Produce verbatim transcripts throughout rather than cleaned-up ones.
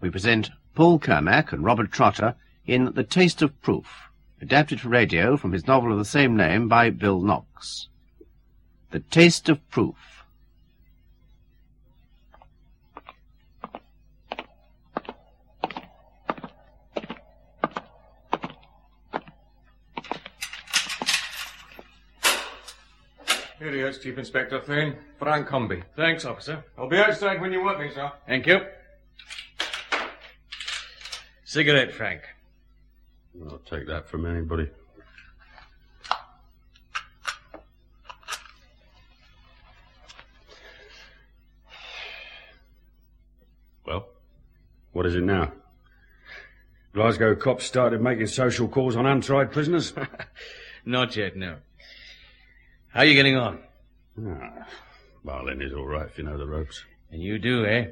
we present Paul Kermack and Robert Trotter in The Taste of Proof, adapted for radio from his novel of the same name by Bill Knox. The Taste of Proof. Here he is, Chief Inspector Thane. Frank Humby. Thanks, officer. I'll be outside when you want me, sir. Thank you. Cigarette, Frank. I'll take that from anybody. Well, what is it now? Glasgow cops started making social calls on untried prisoners? Not yet, no. How are you getting on? Ah, Marlin is all right if you know the ropes. And you do, eh?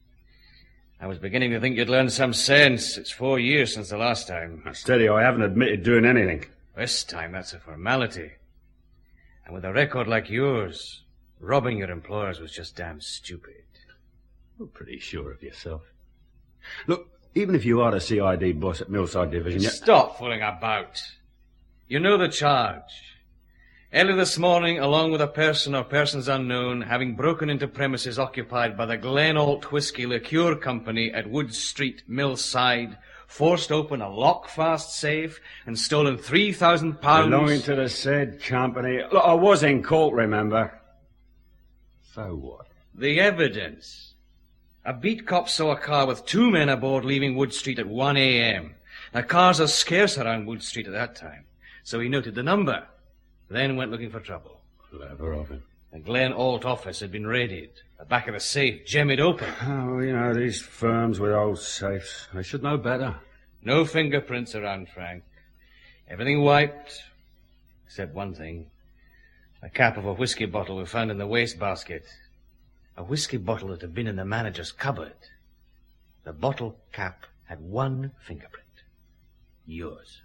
I was beginning to think you'd learned some sense. It's four years since the last time. Now, steady, I haven't admitted doing anything. This time, that's a formality. And with a record like yours, robbing your employers was just damn stupid. You're pretty sure of yourself. Look, even if you are the C I D boss at Millside Division... You... Stop fooling about. You know the charge. Early this morning, along with a person or persons unknown, having broken into premises occupied by the Glenalt Whisky Liqueur Company at Wood Street, Millside, forced open a lock-fast safe and stolen three thousand pounds... Belonging to the said company. Look, I was in court, remember? So what? The evidence. A beat cop saw a car with two men aboard leaving Wood Street at one a.m. Now, cars are scarce around Wood Street at that time, so he noted the number. Then went looking for trouble. Clever of him. The Glen Alt office had been raided. The back of the safe jemmied open. Oh, you know, these firms with old safes, they should know better. No fingerprints around, Frank. Everything wiped, except one thing. A cap of a whiskey bottle we found in the wastebasket. A whiskey bottle that had been in the manager's cupboard. The bottle cap had one fingerprint. Yours.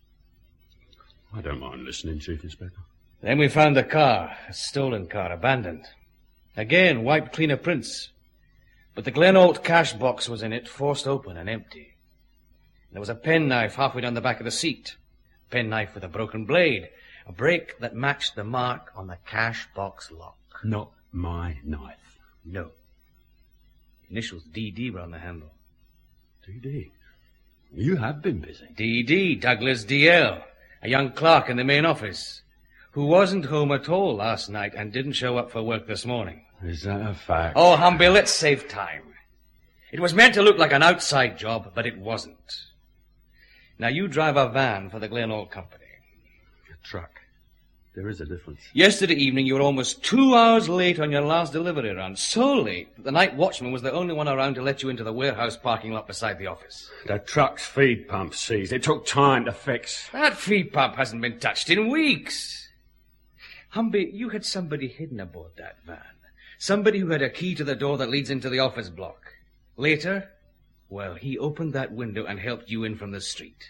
I don't mind listening, Chief Inspector. Then we found the car, a stolen car, abandoned. Again, wiped clean of prints. But the Glenalt cash box was in it, forced open and empty. There was a penknife halfway down the back of the seat. A penknife with a broken blade. A break that matched the mark on the cash box lock. Not my knife. No. Initials D D were on the handle. D D? You have been busy. D D, Douglas D L. A young clerk in the main office, who wasn't home at all last night and didn't show up for work this morning. Is that a fact? Oh, Humby, let's save time. It was meant to look like an outside job, but it wasn't. Now, you drive a van for the Glenalt Company. A truck. There is a difference. Yesterday evening, you were almost two hours late on your last delivery run. So late that the night watchman was the only one around to let you into the warehouse parking lot beside the office. The truck's feed pump seized. It took time to fix. That feed pump hasn't been touched in weeks. Humby, you had somebody hidden aboard that van. Somebody who had a key to the door that leads into the office block. Later, well, he opened that window and helped you in from the street.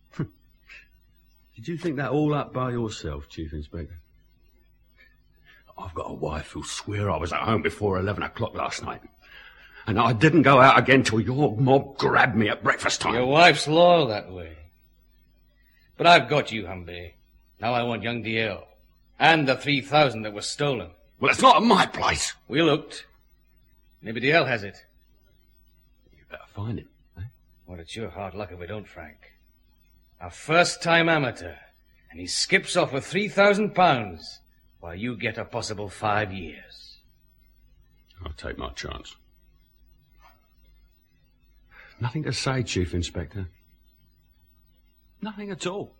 Did you think that all up by yourself, Chief Inspector? I've got a wife who'll swear I was at home before eleven o'clock last night. And I didn't go out again till your mob grabbed me at breakfast time. Your wife's loyal that way. But I've got you, Humby. Now I want young D L. And the three thousand that was stolen. Well, it's not at my place. We looked. Maybe D L has it. You better find him, eh? Well, it's your hard luck if we don't, Frank. A first-time amateur, and he skips off with three thousand pounds, while you get a possible five years. I'll take my chance. Nothing to say, Chief Inspector. Nothing at all.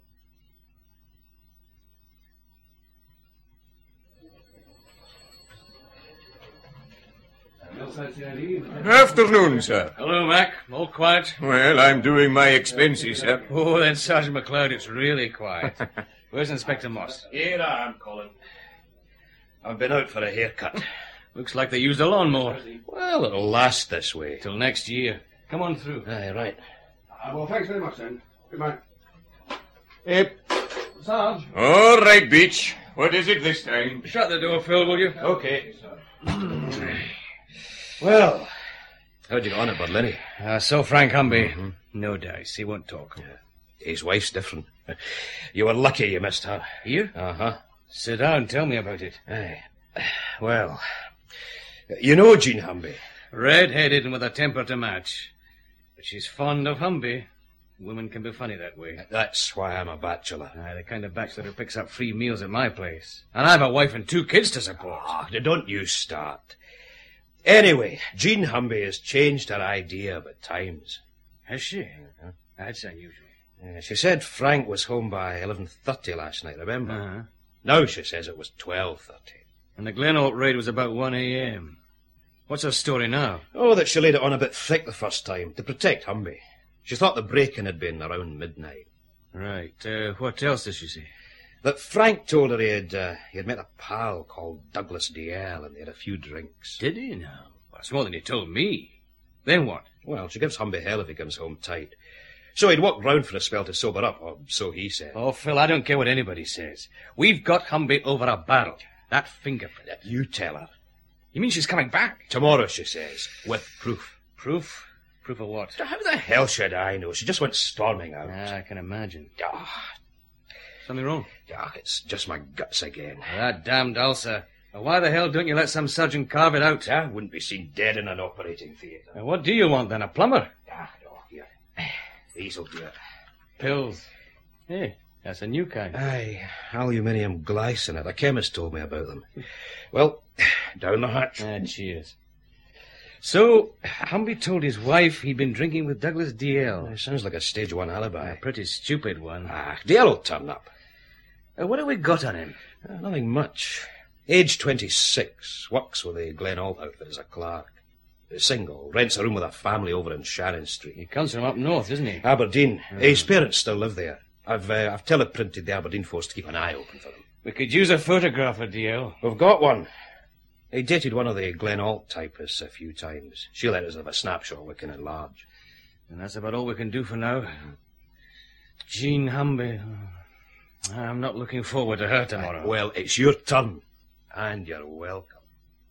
Afternoon, sir. Hello, Mac. All quiet? Well, I'm doing my expenses, sir. Oh, then, Sergeant McLeod, it's really quiet. Where's Inspector Moss? Here I am, Colin. I've been out for a haircut. Looks like they used a lawnmower. Well, it'll last this way. Till next year. Come on through. Aye, right. Uh, well, thanks very much, then. Goodbye. Hey. Sarge. All right, Beach. What is it this time? Shut the door, Phil, will you? Okay. Well, How'd you get on at Berlini? Uh, so Frank Humby. Mm-hmm. No dice. He won't talk. Yeah. His wife's different. You were lucky you missed her. Here? Uh-huh. Sit down. Tell me about it. Aye. Well, you know Jean Humby. Red-headed and with a temper to match. But she's fond of Humby. Women can be funny that way. That's why I'm a bachelor. Aye, the kind of bachelor who picks up free meals at my place. And I've a wife and two kids to support. Ah, don't you start. Anyway, Jean Humby has changed her idea about times. Has she? Uh-huh. That's unusual. Yeah, she said Frank was home by eleven thirty last night, remember? Uh-huh. Now she says it was twelve thirty. And the Glenholt raid was about one a.m. What's her story now? Oh, that she laid it on a bit thick the first time, to protect Humby. She thought the break-in had been around midnight. Right. Uh, what else does she say? That Frank told her he had, uh, he had met a pal called Douglas D L and they had a few drinks. Did he now? That's more than he told me. Then what? Well, she gives Humby hell if he comes home tight. So he'd walked round for a spell to sober up, or so he said. Oh, Phil, I don't care what anybody says. We've got Humby over a barrel. That fingerprint. You tell her. You mean she's coming back? Tomorrow, she says, with proof. Proof? Proof of what? How the hell should I know? She just went storming out. Ah, I can imagine. Ah, Something wrong? ah, it's just my guts again. That damned ulcer. Now, why the hell don't you let some surgeon carve it out? I wouldn't be seen dead in an operating theatre. Now, what do you want, then? A plumber? Ah, no, here. These'll do it. Pills. Hey, that's a new kind. Aye, aluminium glycinate. A chemist told me about them. Well, down the hatch. Ah, cheers. So, Humby told his wife he'd been drinking with Douglas D L. It sounds like a stage one alibi. A pretty stupid one. Ah, D L will turn up. Uh, what have we got on him? Uh, nothing much. Age twenty-six. Works with the Glenholt outfit as a clerk. Single. Rents a room with a family over in Shannon Street. He comes from up north, doesn't he? Aberdeen. Mm. His parents still live there. I've uh, I've teleprinted the Aberdeen force to keep an eye open for them. We could use a photograph of D L. We've got one. He dated one of the Glenholt typists a few times. She let us have a snapshot looking at large. And that's about all we can do for now. Jean Humby. I'm not looking forward to her tomorrow. Uh, well, it's your turn. And you're welcome.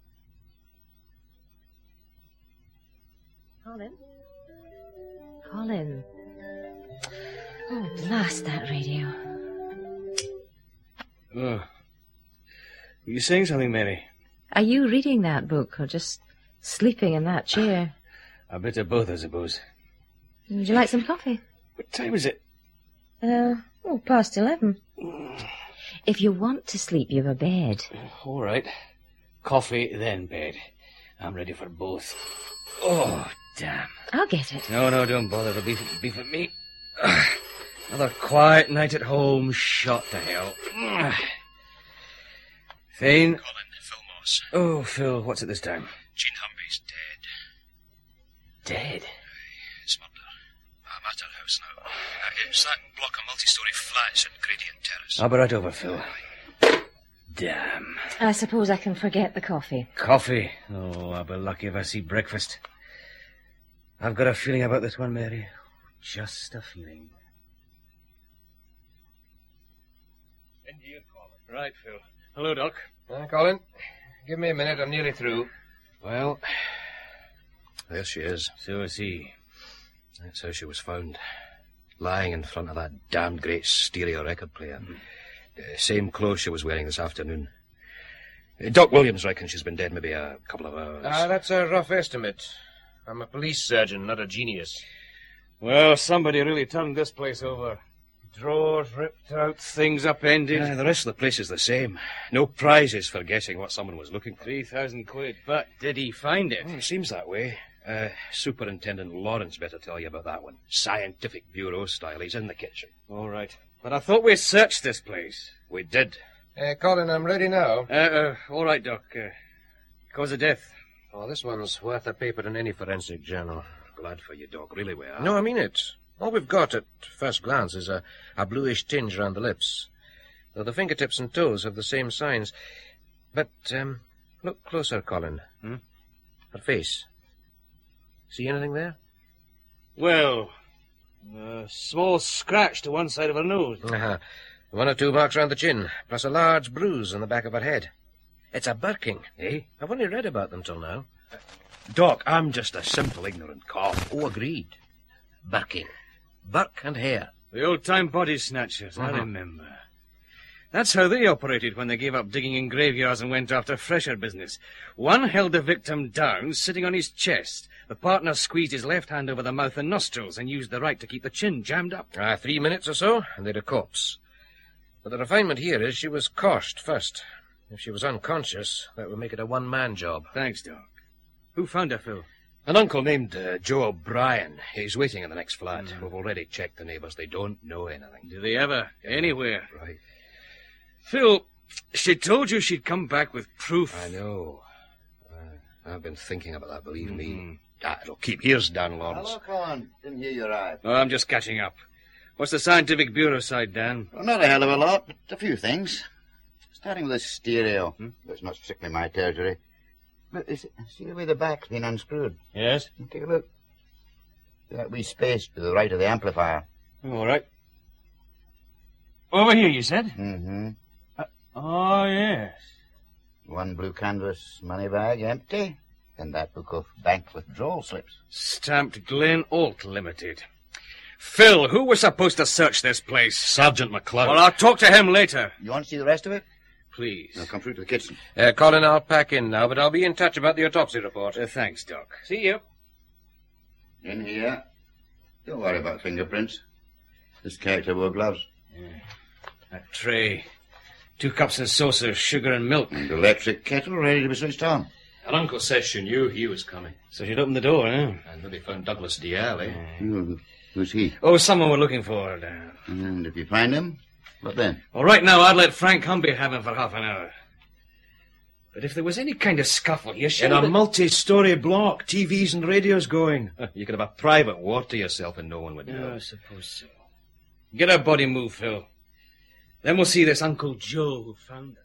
Colin? Colin. Oh, blast that radio. Oh. Were you saying something, Mary? Are you reading that book or just sleeping in that chair? A bit of both, I suppose. Would you like some coffee? What time is it? Uh, oh, past eleven. If you want to sleep, you've a bed. All right. Coffee, then bed. I'm ready for both. Oh, damn. I'll get it. No, no, don't bother. It'll be, be for me. Another quiet night at home, shot to hell. Thane? Colin, Phil Moss. Oh, Phil, what's it this time? Jean Humby's dead. Dead? Aye, it's murder. I'm at her house now. Uh, it's that block of multi-storey flats in Gradient Terrace. I'll be right over, Phil. Damn. I suppose I can forget the coffee. Coffee? Oh, I'll be lucky if I see breakfast. I've got a feeling about this one, Mary. Just a feeling. And you, Colin. Right, Phil. Hello, Doc. Uh, Colin, give me a minute. I'm nearly through. Well, there she is. So is he. That's how she was found. Lying in front of that damned great stereo record player. Mm. Uh, same clothes she was wearing this afternoon. Uh, Doc Williams reckons she's been dead maybe a couple of hours. Ah, uh, that's a rough estimate. I'm a police surgeon, not a genius. Well, somebody really turned this place over. Drawers ripped out, things upended. Uh, the rest of the place is the same. No prizes for guessing what someone was looking for. Three thousand quid. But did he find it? Well, it seems that way. Uh, Superintendent Lawrence better tell you about that one. Scientific Bureau style. He's in the kitchen. All right. But I thought we searched this place. We did. Uh, Colin, I'm ready now. Uh, uh, all right, Doc. Uh, cause of death. Oh, this one's worth a paper in any forensic journal. Glad for you, Doc. Really we are. No, I mean it. All we've got at first glance is a, a bluish tinge around the lips. Though the fingertips and toes have the same signs. But, um, look closer, Colin. Hmm? Her face. See anything there? Well, a small scratch to one side of her nose. Uh-huh. One or two marks round the chin, plus a large bruise on the back of her head. It's a Birking, eh? I've only read about them till now. Doc, I'm just a simple, ignorant cop. Oh, agreed. Burking. Burke and Hare. The old-time body snatchers, Uh-huh. I remember. That's how they operated when they gave up digging in graveyards and went after fresher business. One held the victim down, sitting on his chest. The partner squeezed his left hand over the mouth and nostrils and used the right to keep the chin jammed up. Ah, three minutes or so, and they'd a corpse. But the refinement here is she was couched first. If she was unconscious, that would make it a one-man job. Thanks, Doc. Who found her, Phil? An uncle named uh, Joe O'Brien. He's waiting in the next flat. Mm. We've already checked the neighbours. They don't know anything. Do they ever? Anywhere? Right. Phil, she told you she'd come back with proof. I know. Uh, I've been thinking about that, believe mm-hmm. me. Ah, it'll keep. Here's Dan Lawrence. Hello, Colin. Didn't hear you arrive. Oh, I'm just catching up. What's the Scientific Bureau side, Dan? Well, not a hell of a lot, but a few things. Starting with this stereo. Hmm? That's not strictly my territory. But is it, see the way the back's been unscrewed? Yes? Take a look. That wee space to the right of the amplifier. All right. Over here, you said? Mm-hmm. Uh, oh, yes. One blue canvas money bag empty, and that book of bank withdrawal slips. Stamped Glen Alt Limited. Phil, who was supposed to search this place? Sergeant McLeod. Well, I'll talk to him later. You want to see the rest of it? Please. I'll come through to the kitchen. Uh, Colin, I'll pack in now, but I'll be in touch about the autopsy report. Uh, thanks, Doc. See you. In here. Don't worry about fingerprints. This character wore gloves. Yeah. That tray. Two cups and saucers, sugar and milk. And electric kettle ready to be switched on. An uncle says she knew he was coming. So she'd opened the door, eh? And maybe found Douglas Dial, eh? Hmm. Who's he? Oh, someone we're looking for, Dan. And if you find him, what then? Well, right now, I'd let Frank Humby have him for half an hour. But if there was any kind of scuffle, you should... In a multi-story block, T Vs and radios going. You could have a private ward to yourself and no one would know. Yeah, I suppose so. Get her body moved, Phil. Then we'll see this Uncle Joe who found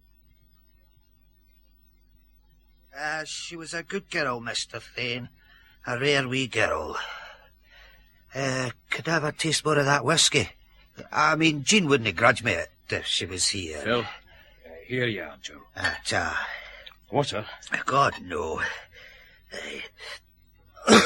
her. Uh, she was a good girl, Mister Thane. A rare wee girl. Uh, could I have a taste more of that whiskey? I mean, Jean wouldn't grudge me it if she was here. Phil, uh, here you are, Joe. Ah, ta. Water? God, no. Uh,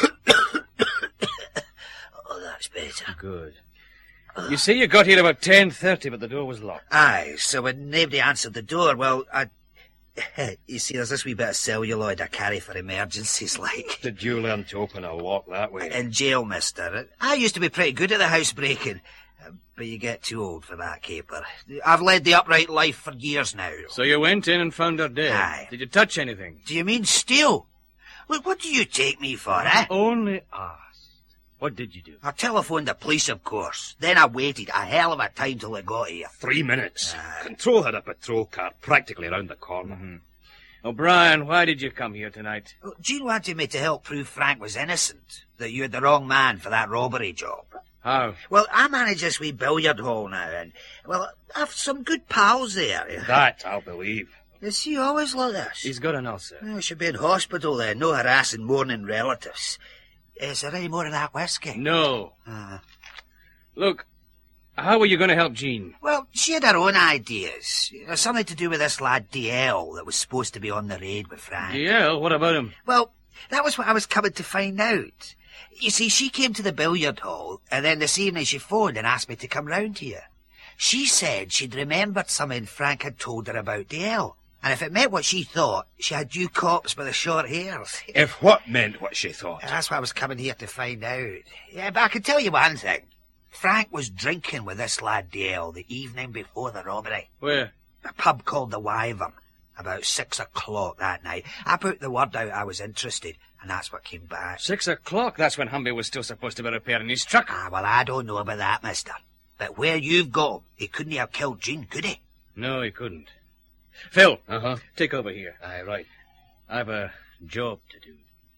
oh, that's better. Good. You say you got here about ten thirty, but the door was locked. Aye, so when nobody answered the door, well, I... You see, there's this wee bit of celluloid I carry for emergencies, like. Did you learn to open a lock that way? In jail, mister. I used to be pretty good at the housebreaking, but you get too old for that caper. I've led the upright life for years now. So you went in and found her dead? Aye. Did you touch anything? Do you mean steal? Look, what do you take me for, eh? Only asked. What did you do? I telephoned the police, of course. Then I waited a hell of a time till they got here. Three minutes. Aye. Control had a patrol car practically round the corner. Mm-hmm. O'Brien, why did you come here tonight? Well, Jean wanted me to help prove Frank was innocent, that you had the wrong man for that robbery job. How? Well, I manage this wee billiard hall now, and, well, I've some good pals there. That I'll believe. Is he always like this? He's got an ulcer. Well, should be in hospital then, no harassing mourning relatives. Is there any more of that whiskey? No. Uh, Look, how were you going to help Jean? well, she had her own ideas. You know, something to do with this lad D L that was supposed to be on the raid with Frank. Yeah, what about him? Well, that was what I was coming to find out. You see, she came to the billiard hall, and then this evening she phoned and asked me to come round here. She said she'd remembered something Frank had told her about D L. And if it meant what she thought, she had you cops with the short hairs. If what meant what she thought? That's what I was coming here to find out. Yeah, but I can tell you one thing. Frank was drinking with this lad D L the evening before the robbery. Where? A pub called the Wyvern. About six o'clock that night. I put the word out I was interested, and that's what came back. Six o'clock? That's when Humby was still supposed to be repairing his truck. Ah, well, I don't know about that, mister. But where you've got him, he couldn't have killed Jean, could he? No, he couldn't. Phil, Uh-huh. take over here. Aye, right. I've a job to do.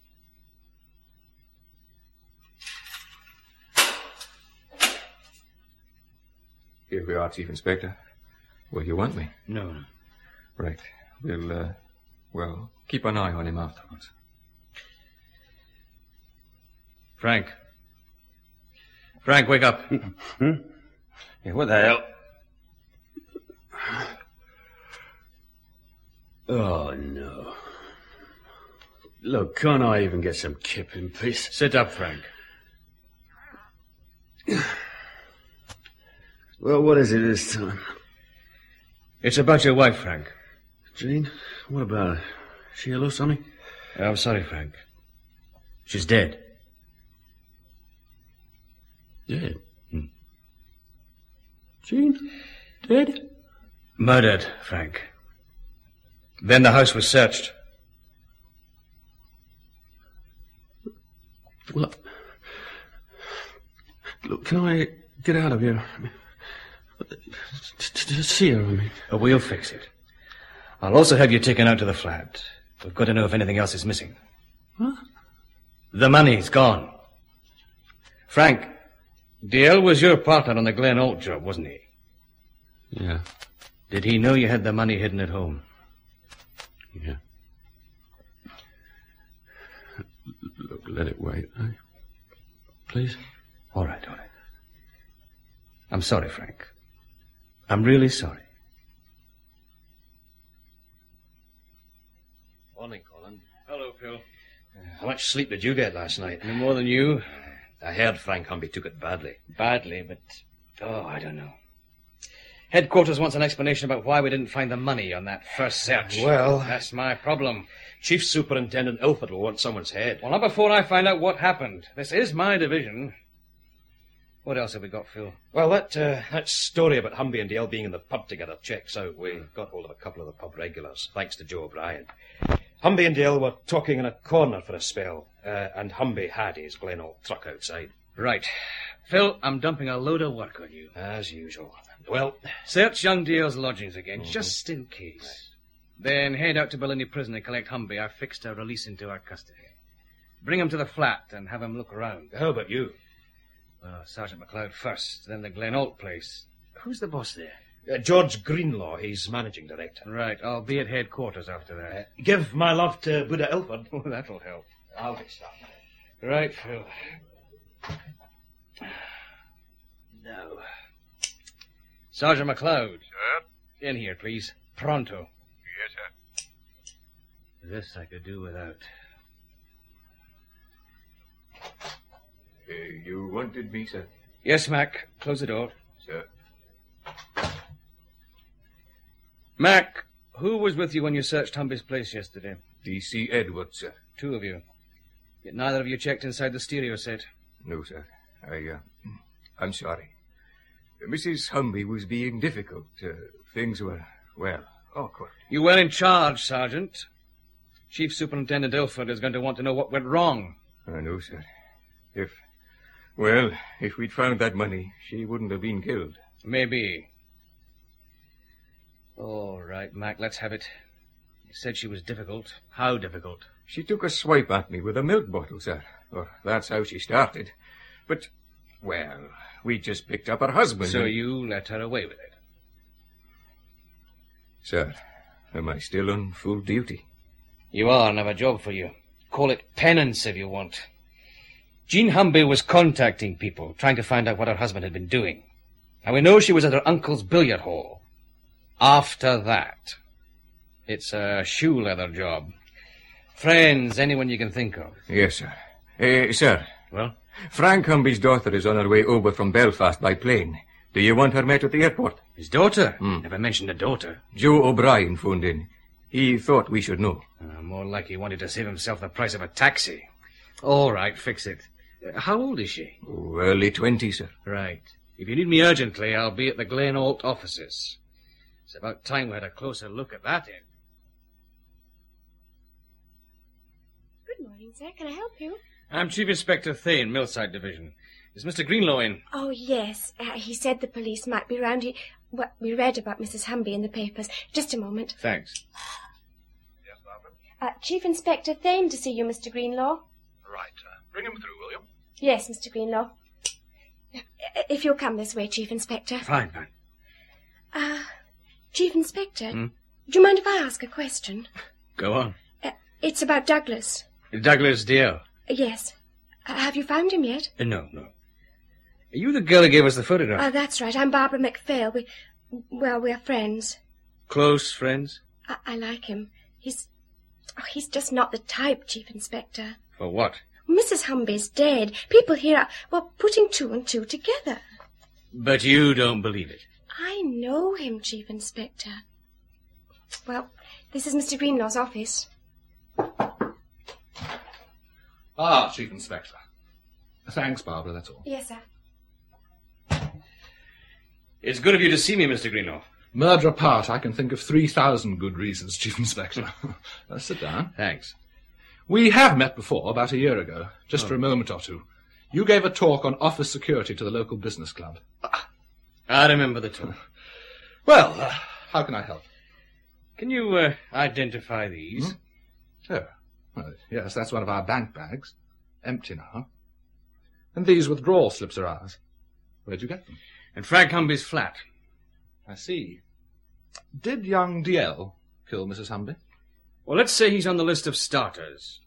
Here we are, Chief Inspector. Will you want me? No, no. Right. We'll, uh, well, keep an eye on him afterwards. Frank. Frank, wake up. Hmm? Yeah, what the hell? Oh, no. Look, can't I even get some kip in peace? Sit up, Frank. Well, what is it this time? It's about your wife, Frank. Jean? What about her? She ill or something? I'm sorry, Frank. She's dead. Dead? Hmm. Jean? Dead? Murdered, Frank. Then the house was searched. Look, look, can I get out of here? To see her, I mean. Oh, we'll fix it. I'll also have you taken out to the flat. We've got to know if anything else is missing. What? The money's gone. Frank, Dale was your partner on the Glen Holt job, wasn't he? Yeah. Did he know you had the money hidden at home? Yeah. Look, let it wait, eh? Please? All right, all right. I'm sorry, Frank. I'm really sorry. Morning, Colin. Hello, Phil. Uh, how much sleep did you get last night? No more than you. I heard Frank Humby took it badly. Badly, but... Oh, I don't know. Headquarters wants an explanation about why we didn't find the money on that first search. Well... That's my problem. Chief Superintendent Ilford will want someone's head. Well, not before I find out what happened. This is my division. What else have we got, Phil? Well, that uh, that story about Humby and Dale being in the pub together checks out. We got hold of a couple of the pub regulars, thanks to Joe O'Brien. Humby and Dale were talking in a corner for a spell, uh, and Humby had his Glen Holt truck outside. Right. Phil, I'm dumping a load of work on you. As usual. Well... Search young Dale's lodgings again, mm-hmm. just in case. Right. Then head out to Bellini Prison and collect Humby. I've fixed a release into our custody. Bring him to the flat and have him look around. How about you? Well, Sergeant McLeod first, then the Glen Holt place. Who's the boss there? Uh, George Greenlaw, he's managing director. Right, I'll be at headquarters after that. Uh, give my love to Buddha Ilford. Oh, that'll help. I'll get started. Right, Phil. Now. Sergeant McLeod. Sir? In here, please. Pronto. Yes, sir. This I could do without. Uh, you wanted me, sir? Yes, Mac. Close the door. Sir. Mac, who was with you when you searched Humby's place yesterday? D C Edwards, sir. Two of you. Yet neither of you checked inside the stereo set. No, sir. I, uh, I'm sorry. Missus Humby was being difficult. Uh, things were, well, awkward. You were in charge, Sergeant. Chief Superintendent Ilford is going to want to know what went wrong. I know, sir. If, well, if we'd found that money, she wouldn't have been killed. Maybe. All right, Mac, let's have it. You said she was difficult. How difficult? She took a swipe at me with a milk bottle, sir. Or that's how she started. But, well, we just picked up her husband. So and... you let her away with it? Sir, am I still on full duty? You are, and I have a job for you. Call it penance if you want. Jean Humby was contacting people, trying to find out what her husband had been doing. And we know she was at her uncle's billiard hall. After that, it's a shoe leather job. Friends, anyone you can think of. Yes, sir. Uh, sir. Well? Frank Humby's daughter is on her way over from Belfast by plane. Do you want her met at the airport? His daughter? Mm. Never mentioned a daughter. Joe O'Brien phoned in. He thought we should know. Uh, more like he wanted to save himself the price of a taxi. All right, fix it. Uh, how old is she? Oh, early twenties, sir. Right. If you need me urgently, I'll be at the Glen Holt offices. It's about time we had a closer look at that end. Good morning, sir. Can I help you? I'm Chief Inspector Thane, Millside Division. Is Mister Greenlaw in? Oh, yes. Uh, he said the police might be round. He, well, we read about Missus Humby in the papers. Just a moment. Thanks. Yes, Barbara? Uh, Chief Inspector Thane to see you, Mister Greenlaw. Right. Uh, bring him through, will you? Yes, Mister Greenlaw. Uh, if you'll come this way, Chief Inspector. Fine, fine. Uh, Chief Inspector, Hmm? do you mind if I ask a question? Go on. Uh, it's about Douglas. Douglas Dale. Uh, yes. Uh, have you found him yet? Uh, no, no. Are you the girl who gave us the photograph? Uh, that's right. I'm Barbara MacPhail. We, well, we're friends. Close friends? I, I like him. He's, Oh, he's just not the type, Chief Inspector. For what? Missus Humby's dead. People here are, well, putting two and two together. But you don't believe it. I know him, Chief Inspector. Well, this is Mister Greenlaw's office. Ah, Chief Inspector. Thanks, Barbara, that's all. Yes, sir. It's good of you to see me, Mister Greenlaw. Murder apart, I can think of three thousand good reasons, Chief Inspector. uh, sit down. Thanks. We have met before, about a year ago, just Oh. for a moment or two. You gave a talk on office security to the local business club. I remember the talk. Well, uh, how can I help? Can you uh, identify these? Hmm? Oh, well, yes, that's one of our bank bags. Empty now. And these withdrawal slips are ours. Where'd you get them? In Frank Humby's flat. I see. Did young D L kill Missus Humby? Well, let's say he's on the list of starters.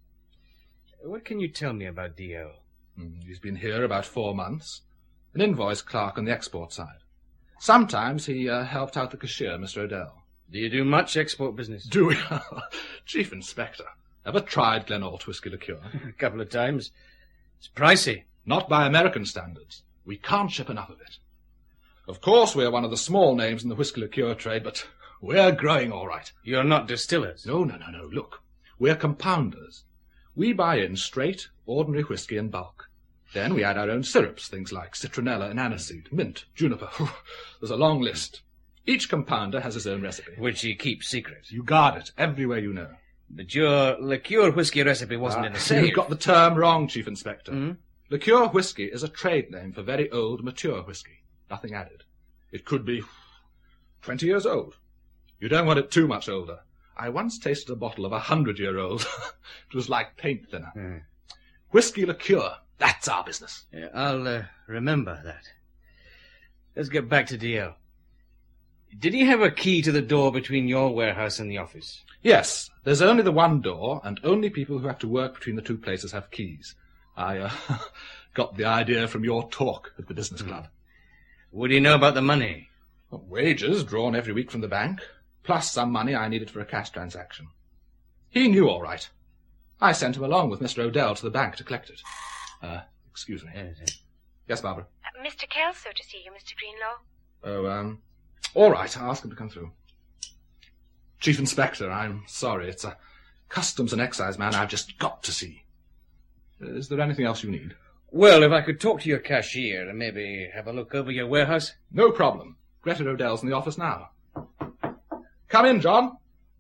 What can you tell me about D L? Mm, He's been here about four months. An invoice clerk on the export side. Sometimes he uh, helped out the cashier, Mister Odell. Do you do much export business? Do we? Chief Inspector. Ever tried Glenalt whiskey liqueur? A couple of times. It's pricey. Not by American standards. We can't ship enough of it. Of course, we're one of the small names in the whiskey liqueur trade, but we're growing all right. You're not distillers? No, no, no, no. Look, we're compounders. We buy in straight, ordinary whiskey in bulk. Then we add our own syrups, things like citronella and aniseed, mint, juniper. There's a long list. Each compounder has his own recipe. Which he keeps secret. You guard it everywhere you know. But your liqueur whiskey recipe wasn't Ah, in the safe. You've got the term wrong, Chief Inspector. Hmm? Liqueur whiskey is a trade name for very old, mature whiskey. Nothing added. It could be twenty years old. You don't want it too much older. I once tasted a bottle of a hundred-year-old. It was like paint thinner. Hmm. Whiskey liqueur, that's our business. Yeah, I'll uh, remember that. Let's get back to D L. Did he have a key to the door between your warehouse and the office? Yes, there's only the one door, and only people who have to work between the two places have keys. I uh, got the idea from your talk at the business club. Would he know about the money? Well, wages drawn every week from the bank, plus some money I needed for a cash transaction. He knew all right. I sent him along with Mister Odell to the bank to collect it. Uh, excuse me. Yes, yes. Yes, Barbara? Uh, Mister Kelso to see you, Mister Greenlaw. Oh, um, all right, I'll ask him to come through. Chief Inspector, I'm sorry. It's a customs and excise man I've just got to see. Is there anything else you need? Well, if I could talk to your cashier and maybe have a look over your warehouse. No problem. Greta Odell's in the office now. Come in, John.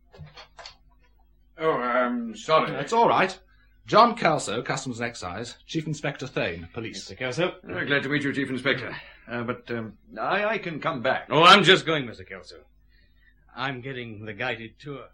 Oh, I'm sorry. That's all right. John Kelso, Customs and Excise. Chief Inspector Thane, Police. Mister Kelso? Uh, glad to meet you, Chief Inspector. Uh, but um, I, I can come back. Oh, I'm just going, Mister Kelso. I'm getting the guided tour.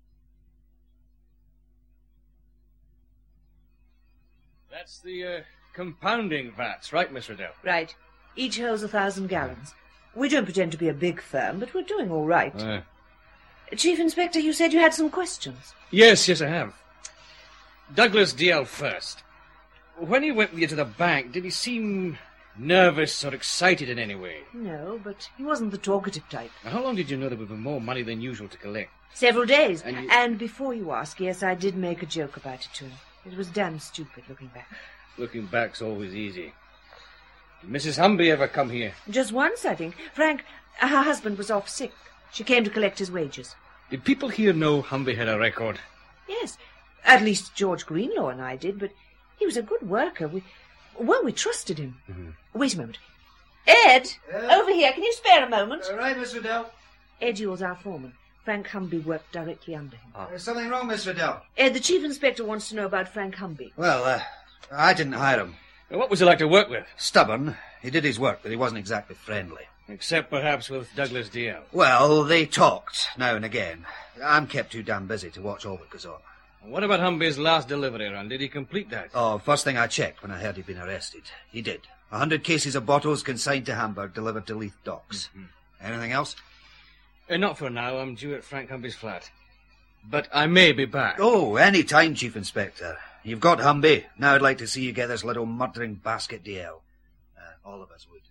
That's the uh, compounding vats, right, Miss Riddell? Right. Each holds a thousand gallons. We don't pretend to be a big firm, but we're doing all right. Uh, Chief Inspector, you said you had some questions. yes, yes, I have. Douglas D L first. When he went with you to the bank, did he seem nervous or excited in any way? No, but he wasn't the talkative type. Now, how long did you know there would be more money than usual to collect? Several days. And you- And before you ask, yes, I did make a joke about it to him. It was damn stupid looking back. Looking back's always easy. Did Missus Humby ever come here? Just once, I think. Frank, her husband was off sick. She came to collect his wages. Did people here know Humby had a record? Yes, at least George Greenlaw and I did, but he was a good worker. We, well, we trusted him. Mm-hmm. Wait a moment. Ed, Yeah? over here. Can you spare a moment? All right, Miss Riddell. Ed Yule's our foreman. Frank Humby worked directly under him. There's something wrong, Miss Riddell. Ed, the chief inspector wants to know about Frank Humby. Well, uh, I didn't hire him. What was he like to work with? Stubborn. He did his work, but he wasn't exactly friendly. Except perhaps with Douglas D L. Well, they talked now and again. I'm kept too damn busy to watch all that goes on. What about Humby's last delivery run? Did he complete that? Oh, first thing I checked when I heard he'd been arrested. He did. A hundred cases of bottles consigned to Hamburg, delivered to Leith Docks. Mm-hmm. Anything else? Uh, not for now. I'm due at Frank Humby's flat. But I may be back. Oh, any time, Chief Inspector. You've got Humby. Now I'd like to see you get this little murdering basket D L. Uh, all of us would.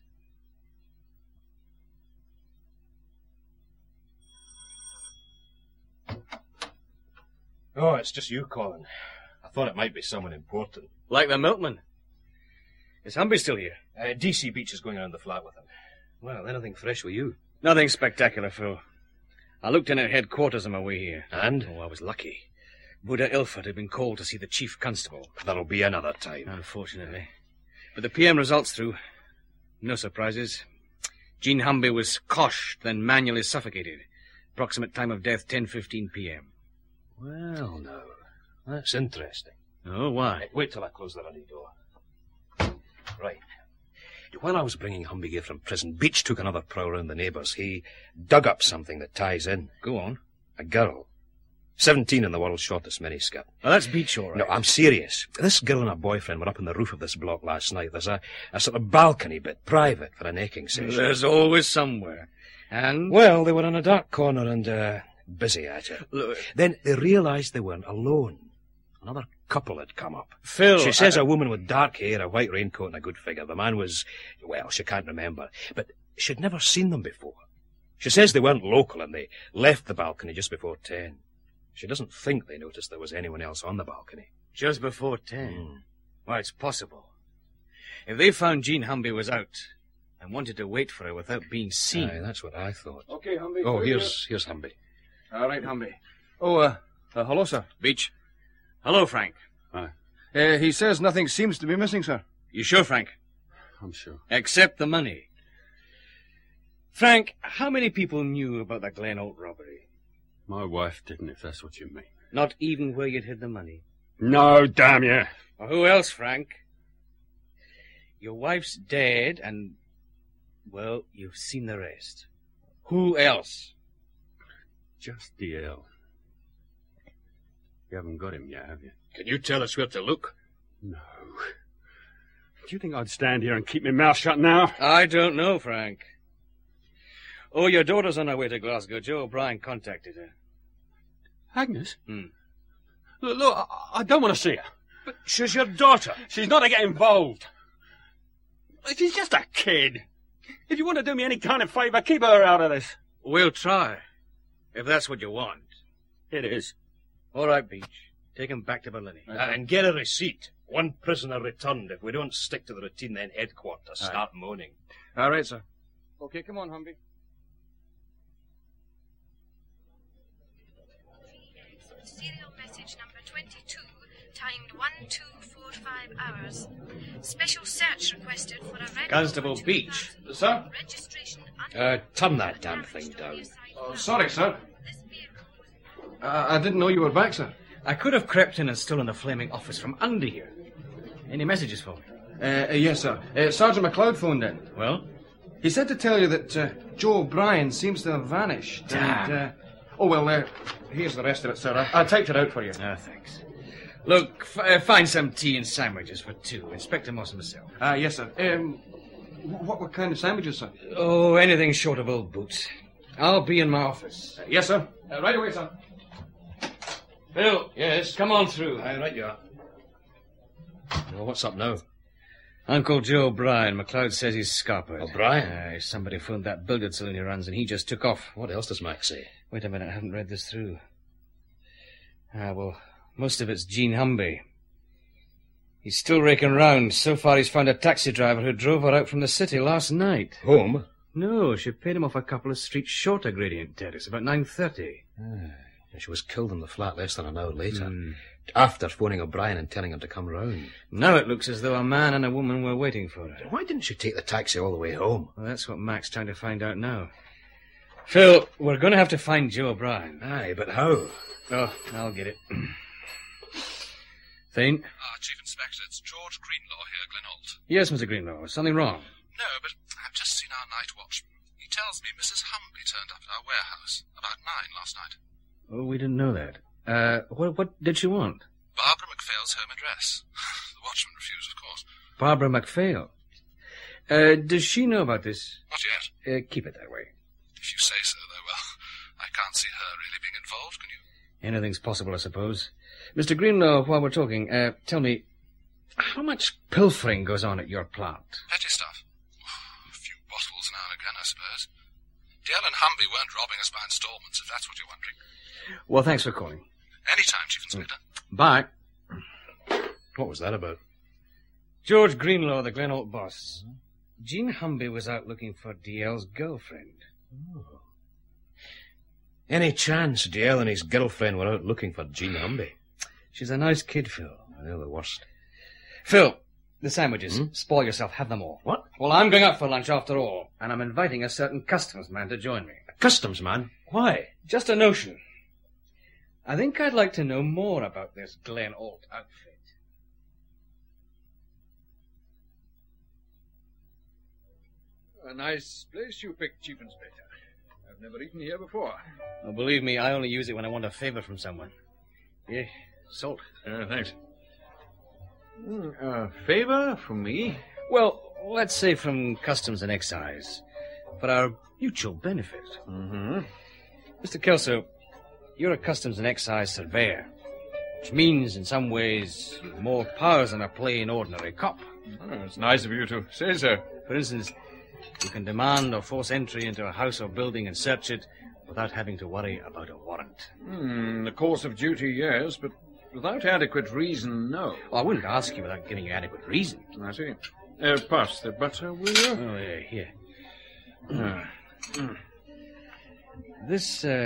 Oh, it's just you, Colin. I thought it might be someone important. Like the milkman. Is Humby still here? Uh, D C Beach is going around the flat with him. Well, anything fresh with you? Nothing spectacular, Phil. I looked in at headquarters on my way here. And? Oh, I was lucky. Buddha Ilford had been called to see the chief constable. That'll be another time. Unfortunately. But the P M results through. No surprises. Jean Humby was coshed, then manually suffocated. Approximate time of death, ten fifteen p.m. Well, no. That's interesting. Oh, why? Right, wait till I close the ruddy door. Right. While I was bringing Humby here from prison, Beach took another prowl around the neighbours. He dug up something that ties in. Go on. A girl. Seventeen in the world's shortest miniskirt. Well, that's Beach, all right. No, I'm serious. This girl and her boyfriend were up on the roof of this block last night. There's a, a sort of balcony bit, private, for a necking session. There's always somewhere. And? Well, they were in a dark corner and, uh, busy at it. Look. Then they realised they weren't alone. Another couple had come up. Phil... She says I... a woman with dark hair, a white raincoat and a good figure. The man was, well, she can't remember. But she'd never seen them before. She says they weren't local and they left the balcony just before ten. She doesn't think they noticed there was anyone else on the balcony. Just before ten? Mm. Well, it's possible. If they found Jean Humby was out and wanted to wait for her without being seen... Aye, that's what I thought. Okay, Humby. Oh, here's, here's Humby. All right, Humby. Oh, uh, uh hello, sir. Beach. Hello, Frank. Hi. Uh, he says nothing seems to be missing, sir. You sure, Frank? I'm sure. Except the money. Frank, how many people knew about the Glen Old robbery? My wife didn't, if that's what you mean. Not even where you'd hid the money? No, damn you. Well, who else, Frank? Your wife's dead and, well, you've seen the rest. Who else? Just D L. You haven't got him yet, have you? Can you tell us where to look? No. Do you think I'd stand here and keep my mouth shut now? I don't know, Frank. Oh, your daughter's on her way to Glasgow. Joe O'Brien contacted her. Agnes? Hmm. Look, look I, I don't want to see her. But she's your daughter. She's not to get involved. She's just a kid. If you want to do me any kind of favour, keep her out of this. We'll try. If that's what you want. It is. All right, Beach. Take him back to Berlin. Uh, and get a receipt. One prisoner returned. If we don't stick to the routine, then headquarters Aye. start moaning. All right, sir. Okay, come on, Humby. Serial message number twenty-two, timed one two four five hours. Special search requested for a red... Constable Beach. Sir? Registration... Uh, turn that damn thing down. Oh, sorry, sir. Uh, I didn't know you were back, sir. I could have crept in and stolen the flaming office from under here. Any messages for me? Uh, uh, yes, sir. Uh, Sergeant McLeod phoned in. Well? He said to tell you that uh, Joe O'Brien seems to have vanished. Damn. And, uh, oh, well, uh, here's the rest of it, sir. I, I typed it out for you. Ah, thanks. Look, f- uh, find some tea and sandwiches for two. Inspector Moss himself. Ah, uh, yes, sir. Um, what, what kind of sandwiches, sir? Oh, anything short of old boots. I'll be in my office. Uh, yes, sir. Uh, right away, sir. Bill. Yes? Come on through. Aye, right you are. Well, what's up now? Uncle Joe O'Brien. McLeod says he's scuppered. O'Brien? Uh, somebody phoned that billiard saloon he runs and he just took off. What else does Mac say? Wait a minute, I haven't read this through. Ah, well, most of it's Jean Humby. He's still raking round. So far he's found a taxi driver who drove her out from the city last night. Home? No, she paid him off a couple of streets short of Gradient Terrace, about nine thirty. Ah, and she was killed in the flat less than an hour later. Mm. After phoning O'Brien and telling him to come round. Now it looks as though a man and a woman were waiting for her. Why didn't she take the taxi all the way home? Well, that's what Mac's trying to find out now. Phil, we're going to have to find Joe O'Brien. Aye, but how? Oh, I'll get it. Thane? Ah, Chief Inspector, it's George Greenlaw here, Glenholt. Yes, Mister Greenlaw. Something wrong? No, but I've just seen our night watchman. He tells me Missus Humby turned up at our warehouse about nine last night. Oh, we didn't know that. Uh, what, what did she want? Barbara MacPhail's home address. The watchman refused, of course. Barbara MacPhail. Uh, does she know about this? Not yet. Uh, keep it that way. If you say so, though, well, I can't see her really being involved, can you? Anything's possible, I suppose. Mister Greenlaw, while we're talking, uh, tell me, how much pilfering goes on at your plant? Petty stuff. A few bottles now and again, I suppose. D L and Humby weren't robbing us by installments, if that's what you're wondering. Well, thanks for calling. Any time, Chief Inspector. Back. What was that about? George Greenlaw, the Glenholt boss. Jean Humby was out looking for D L's girlfriend. Oh. Any chance D L and his girlfriend were out looking for Jean Humby? She's a nice kid, Phil. They're the worst. Phil, the sandwiches. Hmm? Spoil yourself. Have them all. What? Well, I'm going out for lunch after all, and I'm inviting a certain customs man to join me. A customs man? Why? Just a notion. I think I'd like to know more about this Glenholt outfit. A nice place you picked, Chief Inspector. I've never eaten here before. Oh, believe me, I only use it when I want a favor from someone. Here, salt. Uh, thanks. Mm, a favor from me? Well, let's say from Customs and Excise. For our mutual benefit. Mm-hmm. Mister Kelso, you're a Customs and Excise surveyor, which means, in some ways, you've more powers than a plain, ordinary cop. Oh, it's nice of you to say so. For instance, you can demand or force entry into a house or building and search it without having to worry about a warrant. Hmm, in the course of duty, yes, but without adequate reason, no. Well, I wouldn't ask you without giving you adequate reason. I see. Uh, pass the butter, will you? Oh, yeah, here. Uh, this, uh...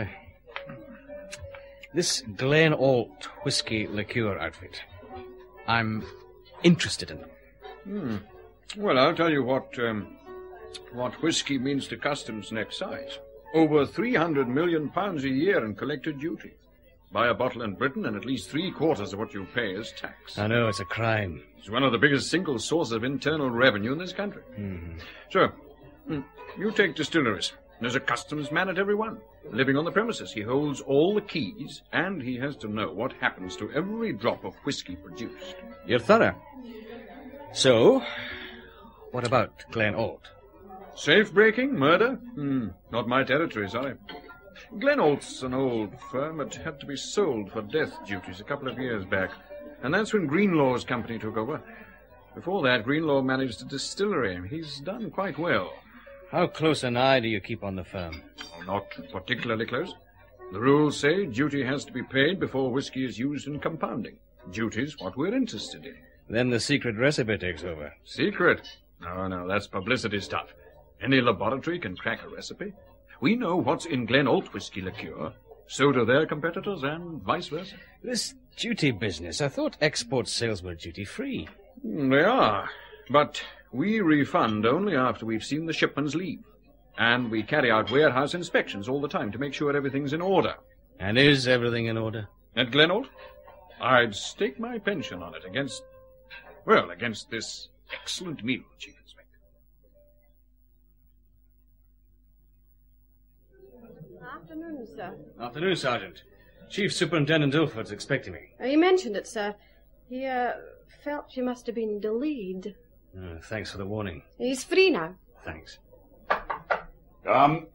This Glenholt whiskey liqueur outfit. I'm interested in them. Hmm. Well, I'll tell you what, um... what whiskey means to Customs and Excise. Over three hundred million pounds a year in collected duty. Buy a bottle in Britain and at least three quarters of what you pay is tax. I know, it's a crime. It's one of the biggest single sources of internal revenue in this country. Mm-hmm. So, you take distilleries. There's a customs man at every one. Living on the premises, he holds all the keys, and he has to know what happens to every drop of whiskey produced. You're thorough. So, what about Glenholt? Safe breaking? Murder? Hmm, not my territory, sorry. Glenholt's an old firm. It had to be sold for death duties a couple of years back. And that's when Greenlaw's company took over. Before that, Greenlaw managed a distillery. He's done quite well. How close an eye do you keep on the firm? Well, not particularly close. The rules say duty has to be paid before whiskey is used in compounding. Duty's what we're interested in. Then the secret recipe takes over. Secret? No, no, that's publicity stuff. Any laboratory can crack a recipe. We know what's in Glenholt whiskey liqueur. So do their competitors, and vice versa. This duty business, I thought export sales were duty-free. They are, but we refund only after we've seen the shipments leave. And we carry out warehouse inspections all the time to make sure everything's in order. And is everything in order? At Glenholt? I'd stake my pension on it against, well, against this excellent meal, Chief Inspector. Afternoon, sir. Afternoon, Sergeant. Chief Superintendent Ilford's expecting me. Uh, he mentioned it, sir. He, uh, felt you must have been delayed. Uh, thanks for the warning. He's free now. Thanks. Come.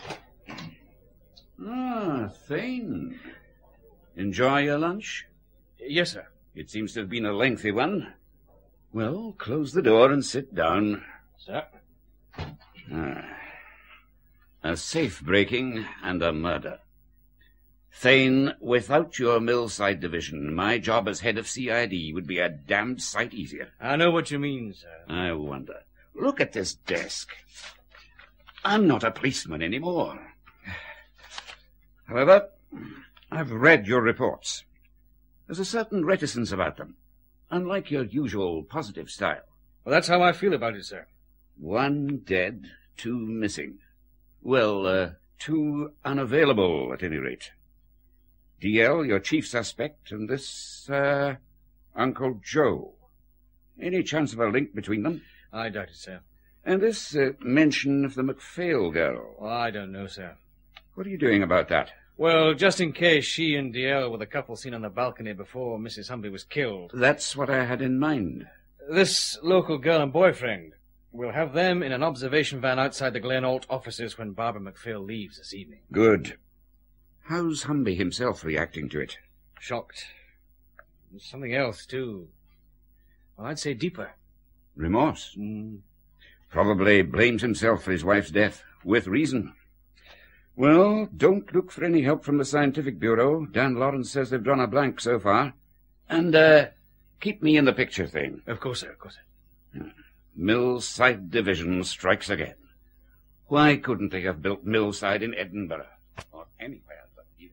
Ah, Thane. Enjoy your lunch? Yes, sir. It seems to have been a lengthy one. Well, close the door and sit down. Sir. Ah. A safe-breaking and a murder. Thane, without your Millside division, my job as head of C I D would be a damned sight easier. I know what you mean, sir. I wonder. Look at this desk. I'm not a policeman anymore. However, I've read your reports. There's a certain reticence about them, unlike your usual positive style. Well, that's how I feel about it, sir. One dead, two missing. Well, uh, two unavailable, at any rate. D L, your chief suspect, and this, uh, Uncle Joe. Any chance of a link between them? I doubt it, sir. And this uh, mention of the McPhail girl. Well, I don't know, sir. What are you doing about that? Well, just in case she and D L were the couple seen on the balcony before Missus Humby was killed. That's what I had in mind. This local girl and boyfriend. We'll have them in an observation van outside the Glenholt offices when Barbara McPhail leaves this evening. Good. How's Humby himself reacting to it? Shocked. And something else, too. Well, I'd say deeper. Remorse? Mm. Probably blames himself for his wife's death, with reason. Well, don't look for any help from the Scientific Bureau. Dan Lawrence says they've drawn a blank so far. And, uh, keep me in the picture thing. Of course, sir, of course, sir. Millside Division strikes again. Why couldn't they have built Millside in Edinburgh? Or anywhere but here?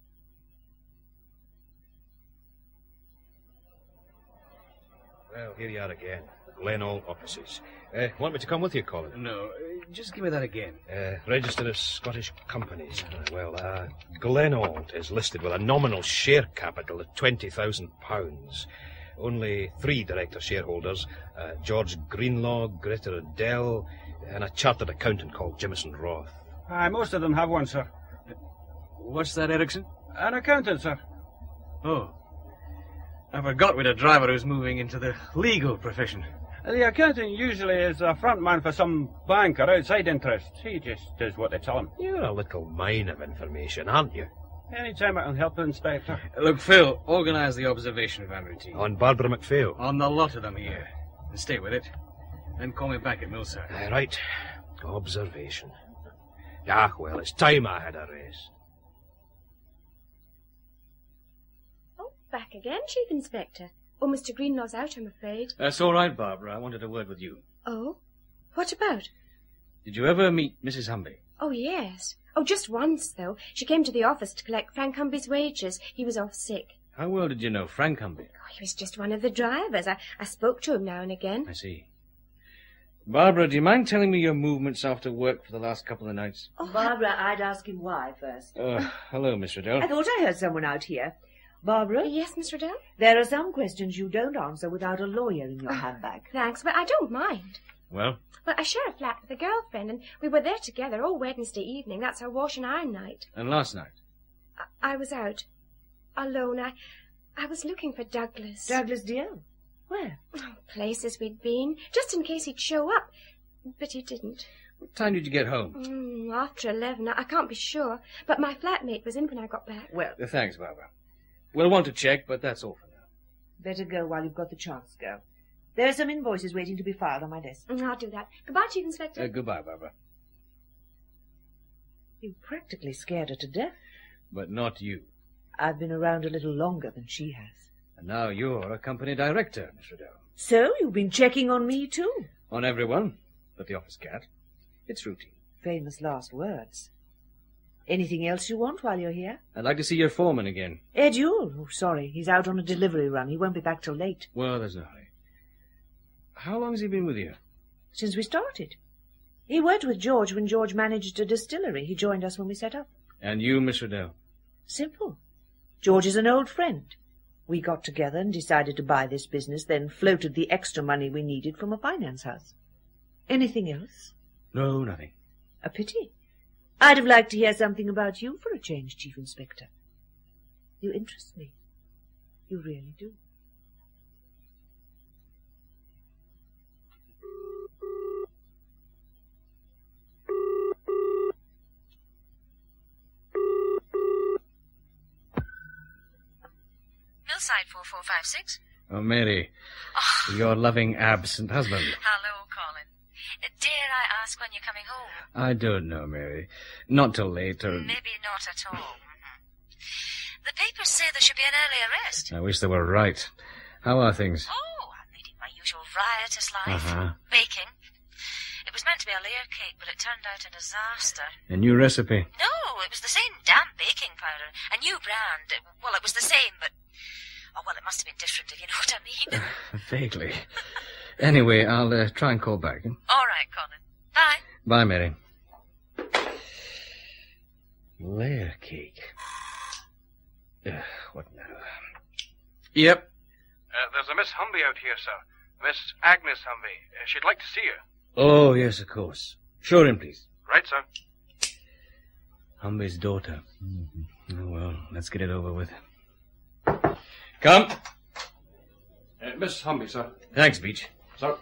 Well, here you are again. Glenall offices. Uh, want me to come with you, Colin? No, uh, just give me that again. Uh, Register of Scottish Companies. Uh, well, uh, Glenall is listed with a nominal share capital of twenty thousand pounds. Only three director shareholders, uh, George Greenlaw, Greta Adele, and a chartered accountant called Jimison Roth. Aye, most of them have one, sir. What's that, Ericsson? An accountant, sir. Oh. I forgot we'd a driver who's moving into the legal profession. The accountant usually is a front man for some bank or outside interests. He just does what they tell him. You're a little mine of information, aren't you? Any time I can help, Inspector. Look, Phil, organise the observation van routine. On Barbara McPhail? On the lot of them here. And stay with it. Then call me back at Millside. Aye, right. Observation. Ah, well, it's time I had a rest. Oh, back again, Chief Inspector. Oh, Mister Greenlaw's out, I'm afraid. That's all right, Barbara. I wanted a word with you. Oh? What about? Did you ever meet Missus Humby? Oh, yes. Oh, just once, though. She came to the office to collect Frank Humby's wages. He was off sick. How well did you know Frank Humby? Oh, he was just one of the drivers. I, I spoke to him now and again. I see. Barbara, do you mind telling me your movements after work for the last couple of nights? Oh, Barbara, I'd ask him why first. Uh, hello, Miss Riddell. I thought I heard someone out here. Barbara? Yes, Miss Riddell? There are some questions you don't answer without a lawyer in your handbag. Thanks, but I don't mind. Well? Well, I share a flat with a girlfriend, and we were there together all Wednesday evening. That's our wash and iron night. And last night? I, I was out. Alone. I I was looking for Douglas. Douglas dear? Where? Oh, places we'd been, just in case he'd show up. But he didn't. What time did you get home? Mm, after eleven. I, I can't be sure. But my flatmate was in when I got back. Well... Uh, thanks, Barbara. We'll want to check, but that's all for now. Better go while you've got the chance, girl. There are some invoices waiting to be filed on my desk. Mm, I'll do that. Goodbye, Chief Inspector. Uh, goodbye, Barbara. You practically scared her to death. But not you. I've been around a little longer than she has. And now you're a company director, Miss Riddell. So you've been checking on me, too? On everyone but the office cat. It's routine. Famous last words. Anything else you want while you're here? I'd like to see your foreman again. Ed Yule? Oh, sorry. He's out on a delivery run. He won't be back till late. Well, there's no hurry. How long has he been with you? Since we started. He worked with George when George managed a distillery. He joined us when we set up. And you, Miss Riddell? Simple. George is an old friend. We got together and decided to buy this business, then floated the extra money we needed from a finance house. Anything else? No, nothing. A pity. I'd have liked to hear something about you for a change, Chief Inspector. You interest me. You really do. Millside four four five six. Oh, Mary. Oh. Your loving absent husband. Hello, Colin. Dare I ask when you're coming home? I don't know, Mary. Not till later. Maybe not at all. Mm-hmm. The papers say there should be an early arrest. I wish they were right. How are things? Oh, I'm leading my usual riotous life. Uh-huh. Baking. It was meant to be a layer cake, but it turned out a disaster. A new recipe? No, it was the same damn baking powder. A new brand. Well, it was the same, but... Oh, well, it must have been different, if you know what I mean. Vaguely. Anyway, I'll uh, try and call back. All right, Colin. Bye. Bye, Mary. Layer cake. Uh, what now? Yep. Uh, there's a Miss Humby out here, sir. Miss Agnes Humby. Uh, she'd like to see you. Oh, yes, of course. Show her in, please. Right, sir. Humby's daughter. Mm-hmm. Oh, well, let's get it over with. Come. Uh, Miss Humby, sir. Thanks, Beach. Sir.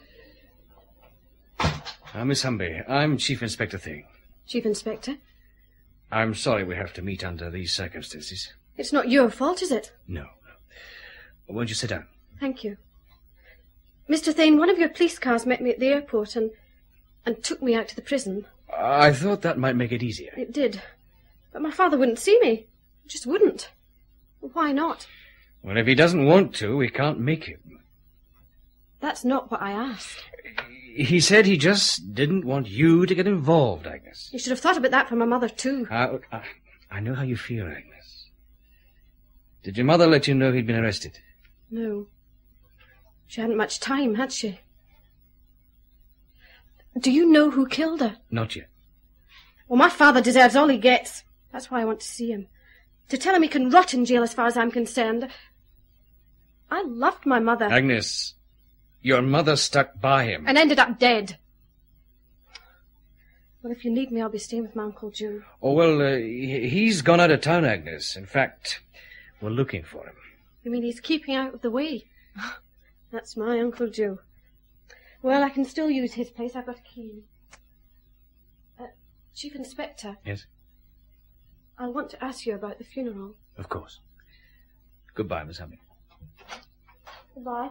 Uh, Miss Humby, I'm Chief Inspector Thing. Chief Inspector? I'm sorry we have to meet under these circumstances. It's not your fault, is it? No, no. Won't you sit down? Thank you. Mister Thane, one of your police cars met me at the airport and, and took me out to the prison. I thought that might make it easier. It did. But my father wouldn't see me. Just wouldn't. Why not? Well, if he doesn't want to, we can't make him. That's not what I asked. He said he just didn't want you to get involved, Agnes. You should have thought about that for my mother, too. I, I, I know how you feel, Agnes. Did your mother let you know he'd been arrested? No. She hadn't much time, had she? Do you know who killed her? Not yet. Well, my father deserves all he gets. That's why I want to see him. To tell him he can rot in jail as far as I'm concerned. I loved my mother. Agnes, your mother stuck by him. And ended up dead. Well, if you need me, I'll be staying with my Uncle Joe. Oh, well, uh, he- he's gone out of town, Agnes. In fact, we're looking for him. You mean he's keeping out of the way? That's my Uncle Joe. Well, I can still use his place. I've got a key. Uh, Chief Inspector. Yes? I'll want to ask you about the funeral. Of course. Goodbye, Miss Humby. Goodbye.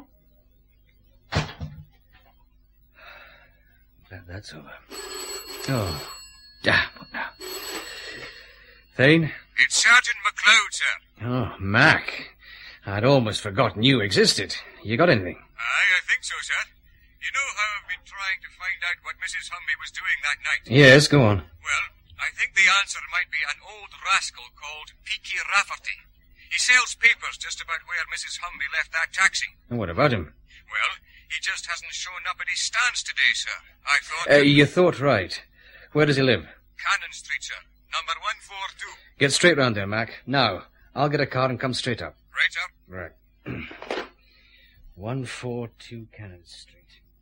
That, that's over. Oh, damn. What now? Thane? It's Sergeant McLeod, sir. Oh, Mac. I'd almost forgotten you existed. You got anything? Aye, I think so, sir. You know how I've been trying to find out what Missus Humby was doing that night? Yes, go on. Well, I think the answer might be an old rascal called Peaky Rafferty. He sells papers just about where Missus Humby left that taxi. And what about him? Well, he just hasn't shown up at his stands today, sir. I thought... Uh, you thought right. Where does he live? Cannon Street, sir. Number one forty-two. Get straight round there, Mac. Now, I'll get a car and come straight up. Right, sir. Right. one forty-two Cannon Street.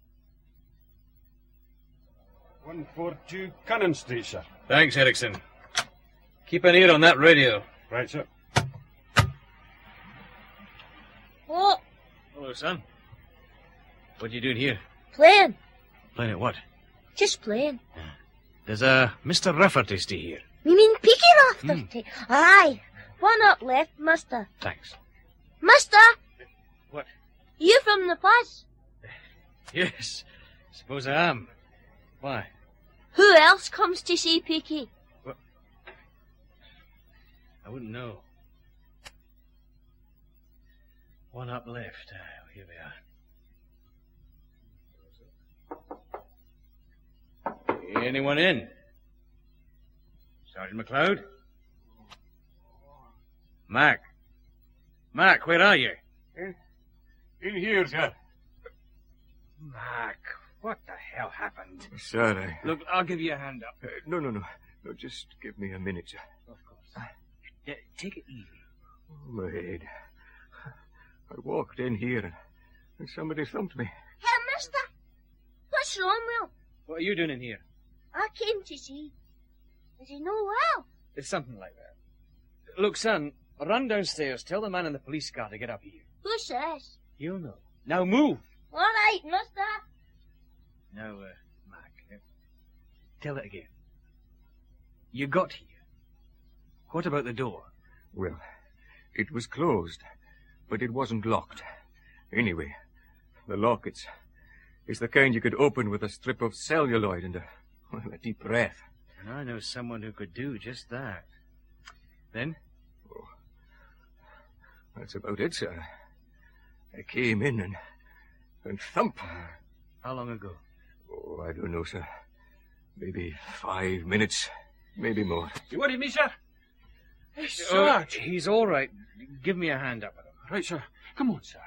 one forty-two Cannon Street, sir. Thanks, Erickson. Keep an ear on that radio. Right, sir. Oh, Hello, son. What are you doing here? playing. Playing at what? Just playing. There's a Mister Rafferty stay here. You mean Peaky Rafferty? Aye. One up left, mister. Thanks. Mister! What? You from the place? Yes, suppose I am. Why? Who else comes to see Peaky? I wouldn't know. One up left. Ah, here we are. Anyone in? Sergeant McLeod? Mac. Mac, where are you? In, in here, sir. Mac, what the hell happened? Sir, I... Look, I'll give you a hand up. Uh, no, no, no. No, just give me a minute, sir. Of course. Yeah, take it easy. Oh, my head. I walked in here and, and somebody thumped me. Hey, mister! What's wrong, Will? What are you doing in here? I came to see. Is he no well? It's something like that. Look, son, run downstairs. Tell the man in the police car to get up here. Who says? He'll know. Now move. All right, mister. Now, uh, Mac, uh, tell it again. You got here. What about the door? Well, it was closed, but it wasn't locked. Anyway, the lock, it's, it's the kind you could open with a strip of celluloid and a, well, a deep breath. And I know someone who could do just that. Then? Oh, that's about it, sir. I came in and, and thump. How long ago? Oh, I don't know, sir. Maybe five minutes, maybe more. You worry me, sir? Hey, Sarge. Oh, he's all right. Give me a hand up. Right, sir. Come on, Sarge.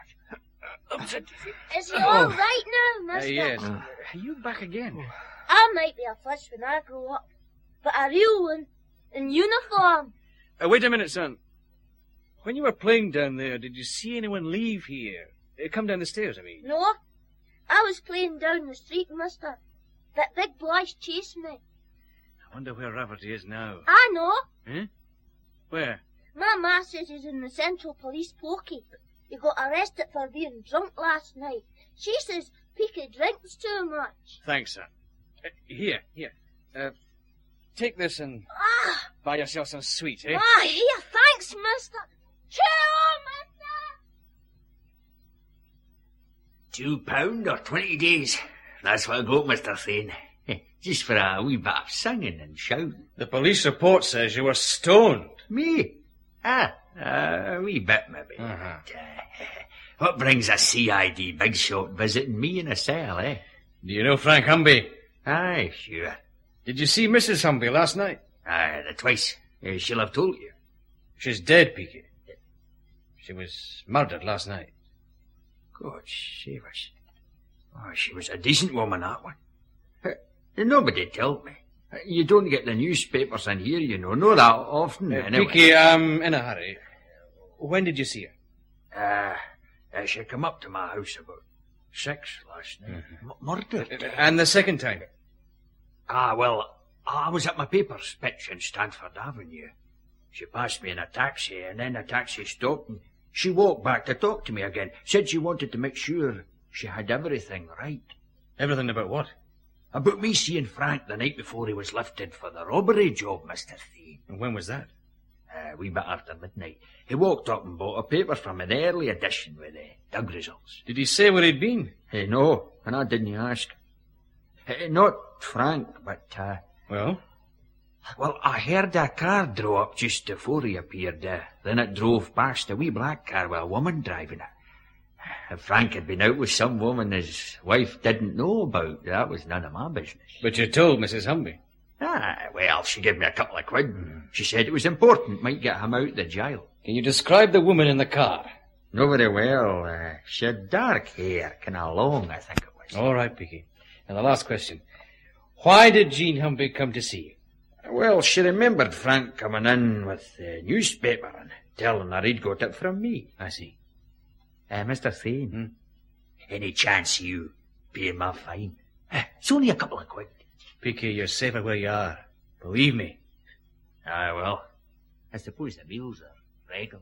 Is he all right now, Uh, mister? yes. Are you back again? I might be a fuss when I grow up, but a real one, in uniform. Uh, wait a minute, son. When you were playing down there, did you see anyone leave here? Uh, come down the stairs, I mean. No, I was playing down the street, mister. That big boy's chasing me. I wonder where Rafferty is now. I know. Eh? Where? My ma says he's in the Central Police pokey. He got arrested for being drunk last night. She says Peaky drinks too much. Thanks, son. Uh, here, here. Uh, take this and Ah, buy yourself some sweets, eh? ah, here, thanks, mister. Cheer, mister. Two pound or twenty days. That's what I got, Mister Thane. Just for a wee bit of singing and shouting. The police report says you were stoned. Me? Ah, uh, a wee bit maybe. Uh-huh. But, uh, what brings a C I D big shot visiting me in a cell, eh? Do you know Frank Humby? Aye, sure. Did you see Missus Humby last night? Aye, the twice. Uh, she'll have told you. She's dead, Peaky. She was murdered last night. God save us. Oh, she was a decent woman, that one. Uh, nobody told me. Uh, you don't get the newspapers in here, you know. Not that often, Uh, anyway. Peaky, I'm in a hurry. When did you see her? Uh, uh, she come up to my house about six last night. Mm-hmm. M- murdered. And the second time? Ah, well, I was at my paper's pitch in Stanford Avenue. She passed me in a taxi, and then the taxi stopped, and she walked back to talk to me again. Said she wanted to make sure she had everything right. Everything about what? About me seeing Frank the night before he was lifted for the robbery job, Mister Thane. And when was that? A wee bit after midnight. He walked up and bought a paper from an early edition with the Doug results. Did he say where he'd been? Uh, no, and I didn't ask. Uh, not Frank, but, uh... Well? Well, I heard a car draw up just before he appeared. Uh, then it drove past a wee black car with a woman driving it. If Frank had been out with some woman his wife didn't know about, that was none of my business. But you told Missus Humby? Ah, well, she gave me a couple of quid. She said it was important, might get him out of the jail. Can you describe the woman in the car? Not very well. Uh, she had dark hair, kind of long, I think it was. All right, Peaky. And the last question. Why did Jean Humby come to see you? Well, she remembered Frank coming in with the newspaper and telling her he'd got it from me. I see. Uh, Mister Thane, hmm? Any chance you paying my fine? Uh, it's only a couple of quid. Peaky, you're safer where you are. Believe me. Ah, well, I suppose the meals are regular.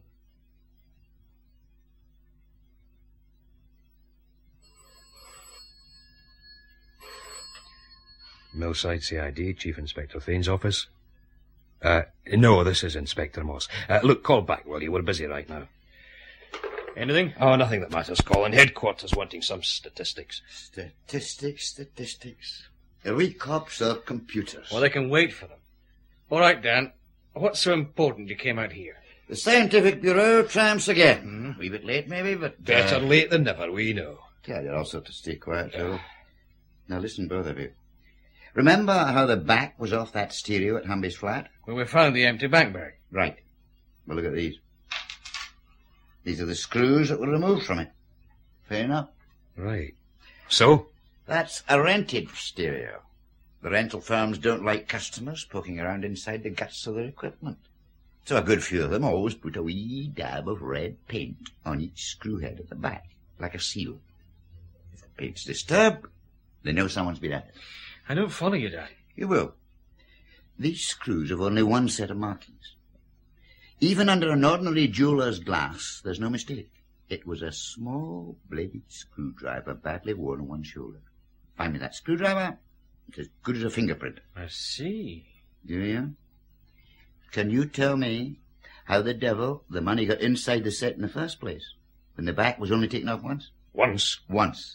Millside C I D, Chief Inspector Thane's office. Uh, no, this is Inspector Moss. Uh, look, call back, will you? We're busy right now. Anything? Oh, nothing that matters, Colin. Headquarters wanting some statistics. Statistics, statistics. We cops are computers. Well, they can wait for them. All right, Dan. What's so important you came out here? The Scientific Bureau tramps again. Mm, a wee bit late, maybe, but... Better uh, late than never, we know. Tell you also to stay quiet, Joe. Now listen, both of you. Remember how the back was off that stereo at Humby's flat? Well, we found the empty bank bag. Right. Well, look at these. These are the screws that were removed from it. Fair enough. Right. So? That's a rented stereo. The rental firms don't like customers poking around inside the guts of their equipment. So a good few of them always put a wee dab of red paint on each screw head at the back, like a seal. If the paint's disturbed, they know someone's been at it. I don't follow you, Dad. You will. These screws have only one set of markings. Even under an ordinary jeweller's glass, there's no mistake. It was a small bladed screwdriver badly worn on one shoulder. Find me that screwdriver, it's as good as a fingerprint. I see. Do you? Can you tell me how the devil the money got inside the set in the first place, when the back was only taken off once? Once? Once.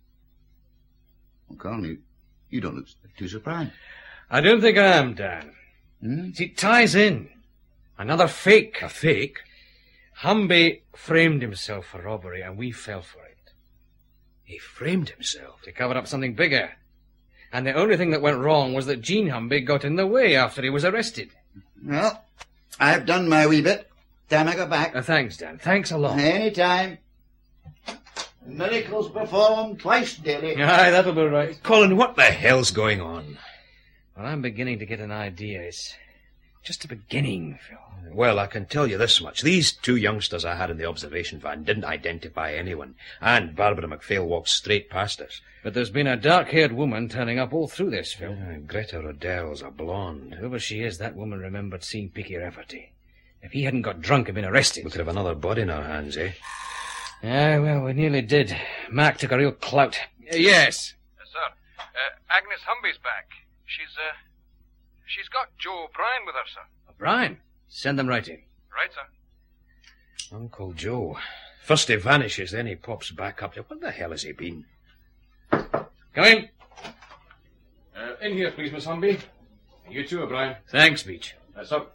Well, Colin, you, you don't look too surprised. I don't think I am, Dan. Hmm? It ties in. Another fake. A fake? Humby framed himself for robbery, and we fell for it. He framed himself? To cover up something bigger. And the only thing that went wrong was that Jean Humby got in the way after he was arrested. Well, I've done my wee bit. Time I got back. Uh, thanks, Dan. Thanks a lot. Any time. Miracles performed twice daily. Aye, that'll be right. Colin, what the hell's going on? Well, I'm beginning to get an idea. It's just a beginning, Phil. Well, I can tell you this much. These two youngsters I had in the observation van didn't identify anyone. And Barbara MacPhail walked straight past us. But there's been a dark-haired woman turning up all through this, Phil. Yeah, Greta Riddell's a blonde. Whoever she is, that woman remembered seeing Peaky Rafferty. If he hadn't got drunk and been arrested... We could have another body in our hands, eh? Ah, well, we nearly did. Mac took a real clout. Uh, yes. Yes, sir. Uh, Agnes Humby's back. She's, uh... She's got Joe O'Brien with her, sir. O'Brien? Send them right in. Right, sir. Uncle Joe. First he vanishes, then he pops back up. Where the hell has he been? Come in. Uh, in here, please, Miss Humby. You too, O'Brien. Thanks, Beach. That's up.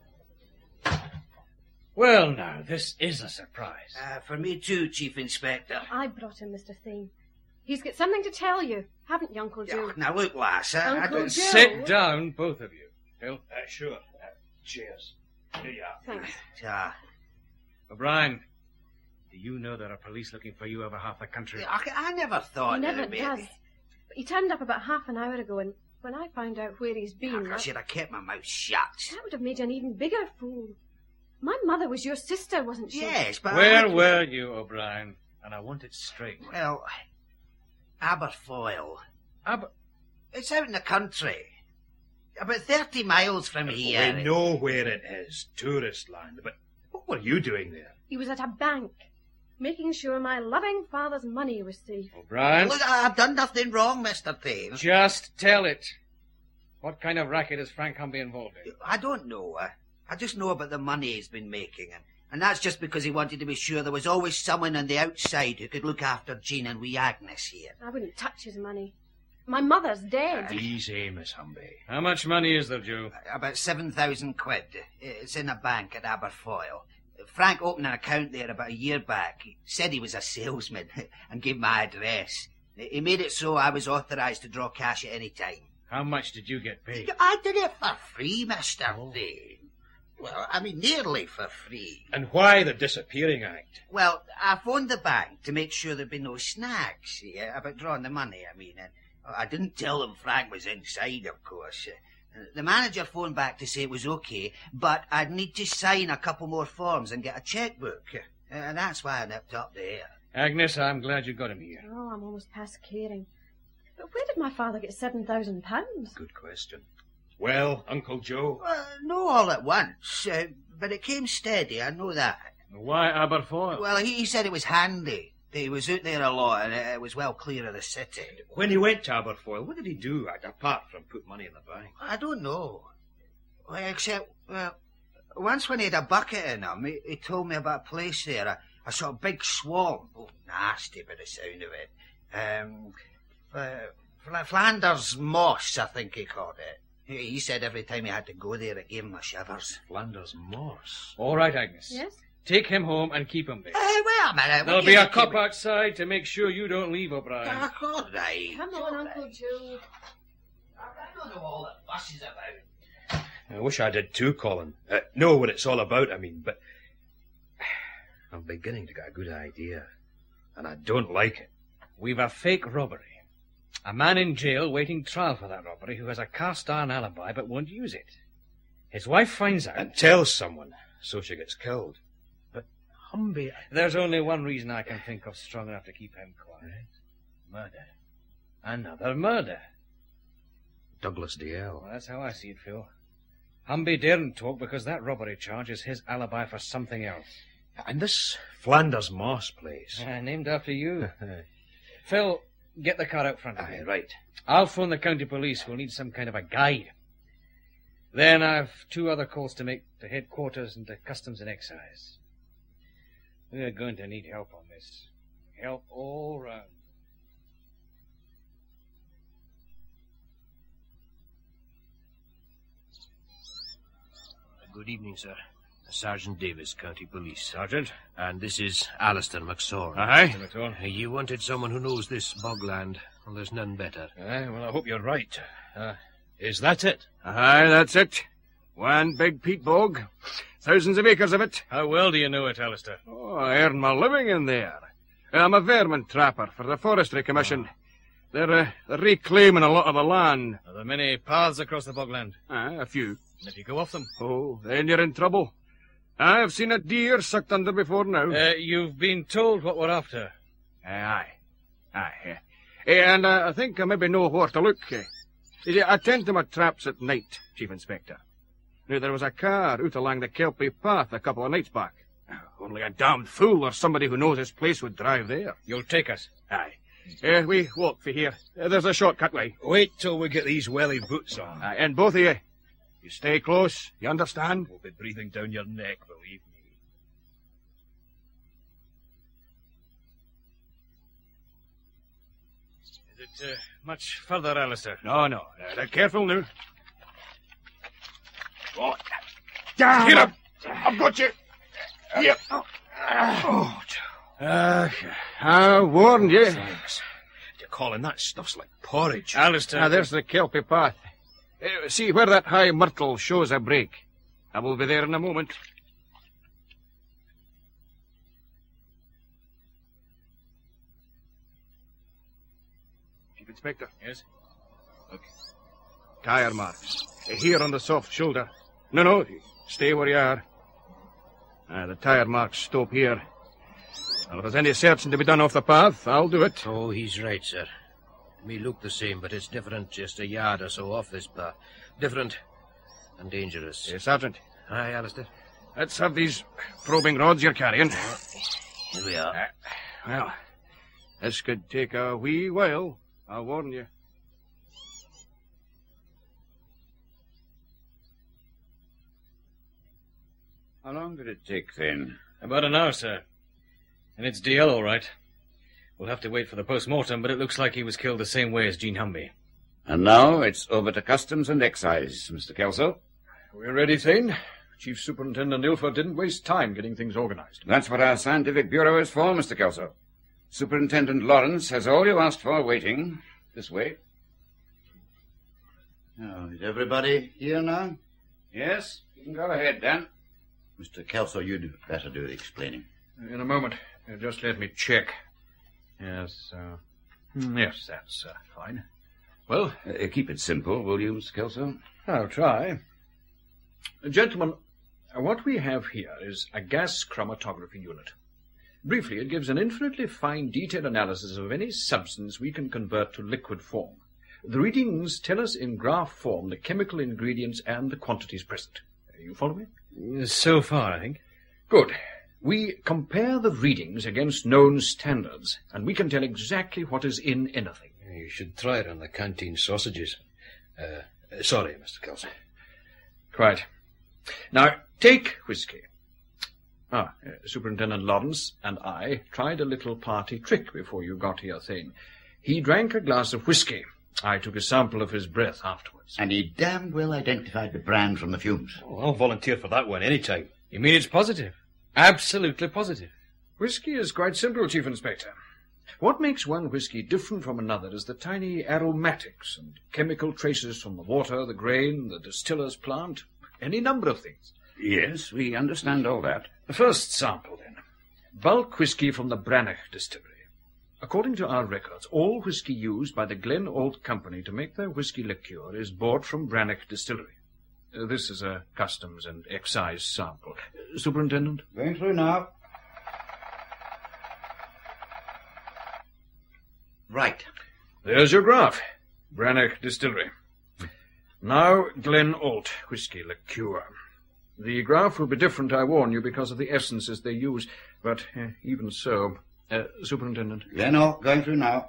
Well, now, this is a surprise. Uh, for me too, Chief Inspector. I brought him, Mister Thane. He's got something to tell you, haven't you, Uncle Joe? Now look, lass, I, I Uncle don't... Joe. Sit down, both of you. Phil? Uh, sure. Uh, cheers. Here you are. Thanks. Ah. O'Brien, do you know there are police looking for you over half the country? I, I never thought He that never it does. maybe. But he turned up about half an hour ago, and when I found out where he's been... I that, should have kept my mouth shut. that would have made you an even bigger fool. My mother was your sister, wasn't she? Yes, but... Where I... were you, O'Brien? And I want it straight. Well, Aberfoyle. Aber... It's out in the country. About thirty miles from here. We know where it is. Tourist land. But what were you doing there? He was at a bank, making sure my loving father's money was safe. O'Brien? Look, I've done nothing wrong, Mister Thane. Just tell it. What kind of racket is Frank Humby involved in? I don't know. I, I just know about the money he's been making, and, and that's just because he wanted to be sure there was always someone on the outside who could look after Jean and wee Agnes here. I wouldn't touch his money. My mother's dead. Easy, Miss Humby. How much money is there, Joe? About seven thousand quid. It's in a bank at Aberfoyle. Frank opened an account there about a year back. He said he was a salesman and gave my address. He made it so I was authorised to draw cash at any time. How much did you get paid? I did it for free, Mister Thane. Well, I mean, nearly for free. And why the disappearing act? Well, I phoned the bank to make sure there'd be no snags yeah, about drawing the money, I mean. And I didn't tell them Frank was inside, of course. The manager phoned back to say it was okay, but I'd need to sign a couple more forms and get a checkbook. And that's why I nipped up there. Agnes, I'm glad you got him here. Oh, I'm almost past caring. But where did my father get seven thousand pounds? Good question. Well, Uncle Joe? Uh, no all at once, uh, but it came steady, I know that. Why Aberfoyle? Well, he, he said it was handy. He was out there a lot, and it was well clear of the city. When he went to Aberfoyle, what did he do, apart from put money in the bank? I don't know. Well, except, well, once when he had a bucket in him, he, he told me about a place there, a, a sort of big swamp. Oh, nasty by the sound of it. Um, uh, Flanders Moss, I think he called it. He, he said every time he had to go there, it gave him the shivers. Flanders Moss? All right, Agnes. Yes? Take him home and keep him there. Hey, wait a minute. There'll be a cop outside to make sure you don't leave, O'Brien. Ah, all right. Come on, Uncle Joe. I don't know all the fuss is about. I wish I did too, Colin. Uh, know what it's all about, I mean, but I'm beginning to get a good idea, and I don't like it. We've a fake robbery. A man in jail waiting trial for that robbery who has a cast-iron alibi but won't use it. His wife finds out... And tells someone, so she gets killed. But Humby... There's only one reason I can think of strong enough to keep him quiet. Murder. Another murder. Douglas D L. Well, that's how I see it, Phil. Humby daren't talk because that robbery charge is his alibi for something else. And this Flanders Moss place. Uh, named after you. Phil, get the car out front of Aye, me. right. I'll phone the county police. We'll need some kind of a guide. Then I've two other calls to make to headquarters and to customs and excise. We're going to need help on this. Help all round. Good evening, sir. Sergeant Davis, County Police. Sergeant? And this is Alistair McSorn. Aye. Mister McSorn. Uh, You wanted someone who knows this bogland. Well, there's none better. Aye, well, I hope you're right. Uh, is that it? Aye, that's it. One big peat bog. Thousands of acres of it. How well do you know it, Alistair? Oh, I earn my living in there. I'm a vermin trapper for the Forestry Commission. Oh. They're, uh, they're reclaiming a lot of the land. Are there many paths across the bogland? Aye, a few. And if you go off them? Oh, then you're in trouble. I've seen a deer sucked under before now. Uh, you've been told what we're after. Aye, aye. Aye. Uh, and uh, I think I maybe know where to look. Uh, I tend to my traps at night, Chief Inspector. Now, there was a car out along the Kelpie path a couple of nights back. Only a damned fool or somebody who knows this place would drive there. You'll take us? Aye. Uh, we walk for here. Uh, there's a shortcut way. Wait till we get these welly boots on. Uh, and both of you, you stay close, you understand? We'll be breathing down your neck, believe me. it uh, much further, Alistair? No, no. Uh, careful now. Oh, Damn! Get up! I've got you! Here. Oh, Uh, I warned you. Thanks. You're calling that stuff's like porridge. Alistair. Ah, there's the kelpie path. Uh, see where that high myrtle shows a break. I will be there in a moment. Chief Inspector. Yes? Look. Tire marks. Uh, Here on the soft shoulder. No, no. Stay where you are. Ah, the tire marks stop here. Well, if there's any searching to be done off the path, I'll do it. Oh, he's right, sir. Me look the same, but it's different just a yard or so off this path. Different and dangerous. Hey, Sergeant. Aye, Alistair. Let's have these probing rods you're carrying. Here we are. Uh, well, this could take a wee while, I'll warn you. How long did it take, then? About an hour, sir. And it's D L, all right. We'll have to wait for the post-mortem, but it looks like he was killed the same way as Jean Humby. And now it's over to Customs and Excise, Mister Kelso. We're ready, Thane. Chief Superintendent Ilford didn't waste time getting things organized. That's what our scientific bureau is for, Mister Kelso. Superintendent Lawrence has all you asked for waiting. This way. Now, is everybody here now? Yes, you can go ahead, Dan. Mister Kelso, you'd better do the explaining. In a moment. Uh, just let me check. Yes, uh... hmm, yes, that's uh, fine. Well? Uh, keep it simple, will you, Mister Kelso? I'll try. Uh, gentlemen, uh, what we have here is a gas chromatography unit. Briefly, it gives an infinitely fine, detailed analysis of any substance we can convert to liquid form. The readings tell us in graph form the chemical ingredients and the quantities present. Uh, you follow me? So far, I think. Good. We compare the readings against known standards, and we can tell exactly what is in anything. You should try it on the canteen sausages. Uh, sorry, Mister Kelso. Quite. Now, take whiskey. Ah, uh, Superintendent Lawrence and I tried a little party trick before you got here, Thane. He drank a glass of whiskey. I took a sample of his breath afterwards. And he damned well identified the brand from the fumes. Oh, I'll volunteer for that one any time. You mean it's positive? Absolutely positive. Whiskey is quite simple, Chief Inspector. What makes one whiskey different from another is the tiny aromatics and chemical traces from the water, the grain, the distiller's plant, any number of things. Yes, we understand all that. The first sample, then. Bulk whiskey from the Brannock Distillery. According to our records, all whiskey used by the Glen Old Company to make their whiskey liqueur is bought from Brannock Distillery. Uh, this is a Customs and Excise sample. Uh, Superintendent? Going through now. Right. There's your graph. Brannock Distillery. Now, Glen Old whiskey liqueur. The graph will be different, I warn you, because of the essences they use. But uh, even so... Uh, Superintendent? Glen Old, going through now.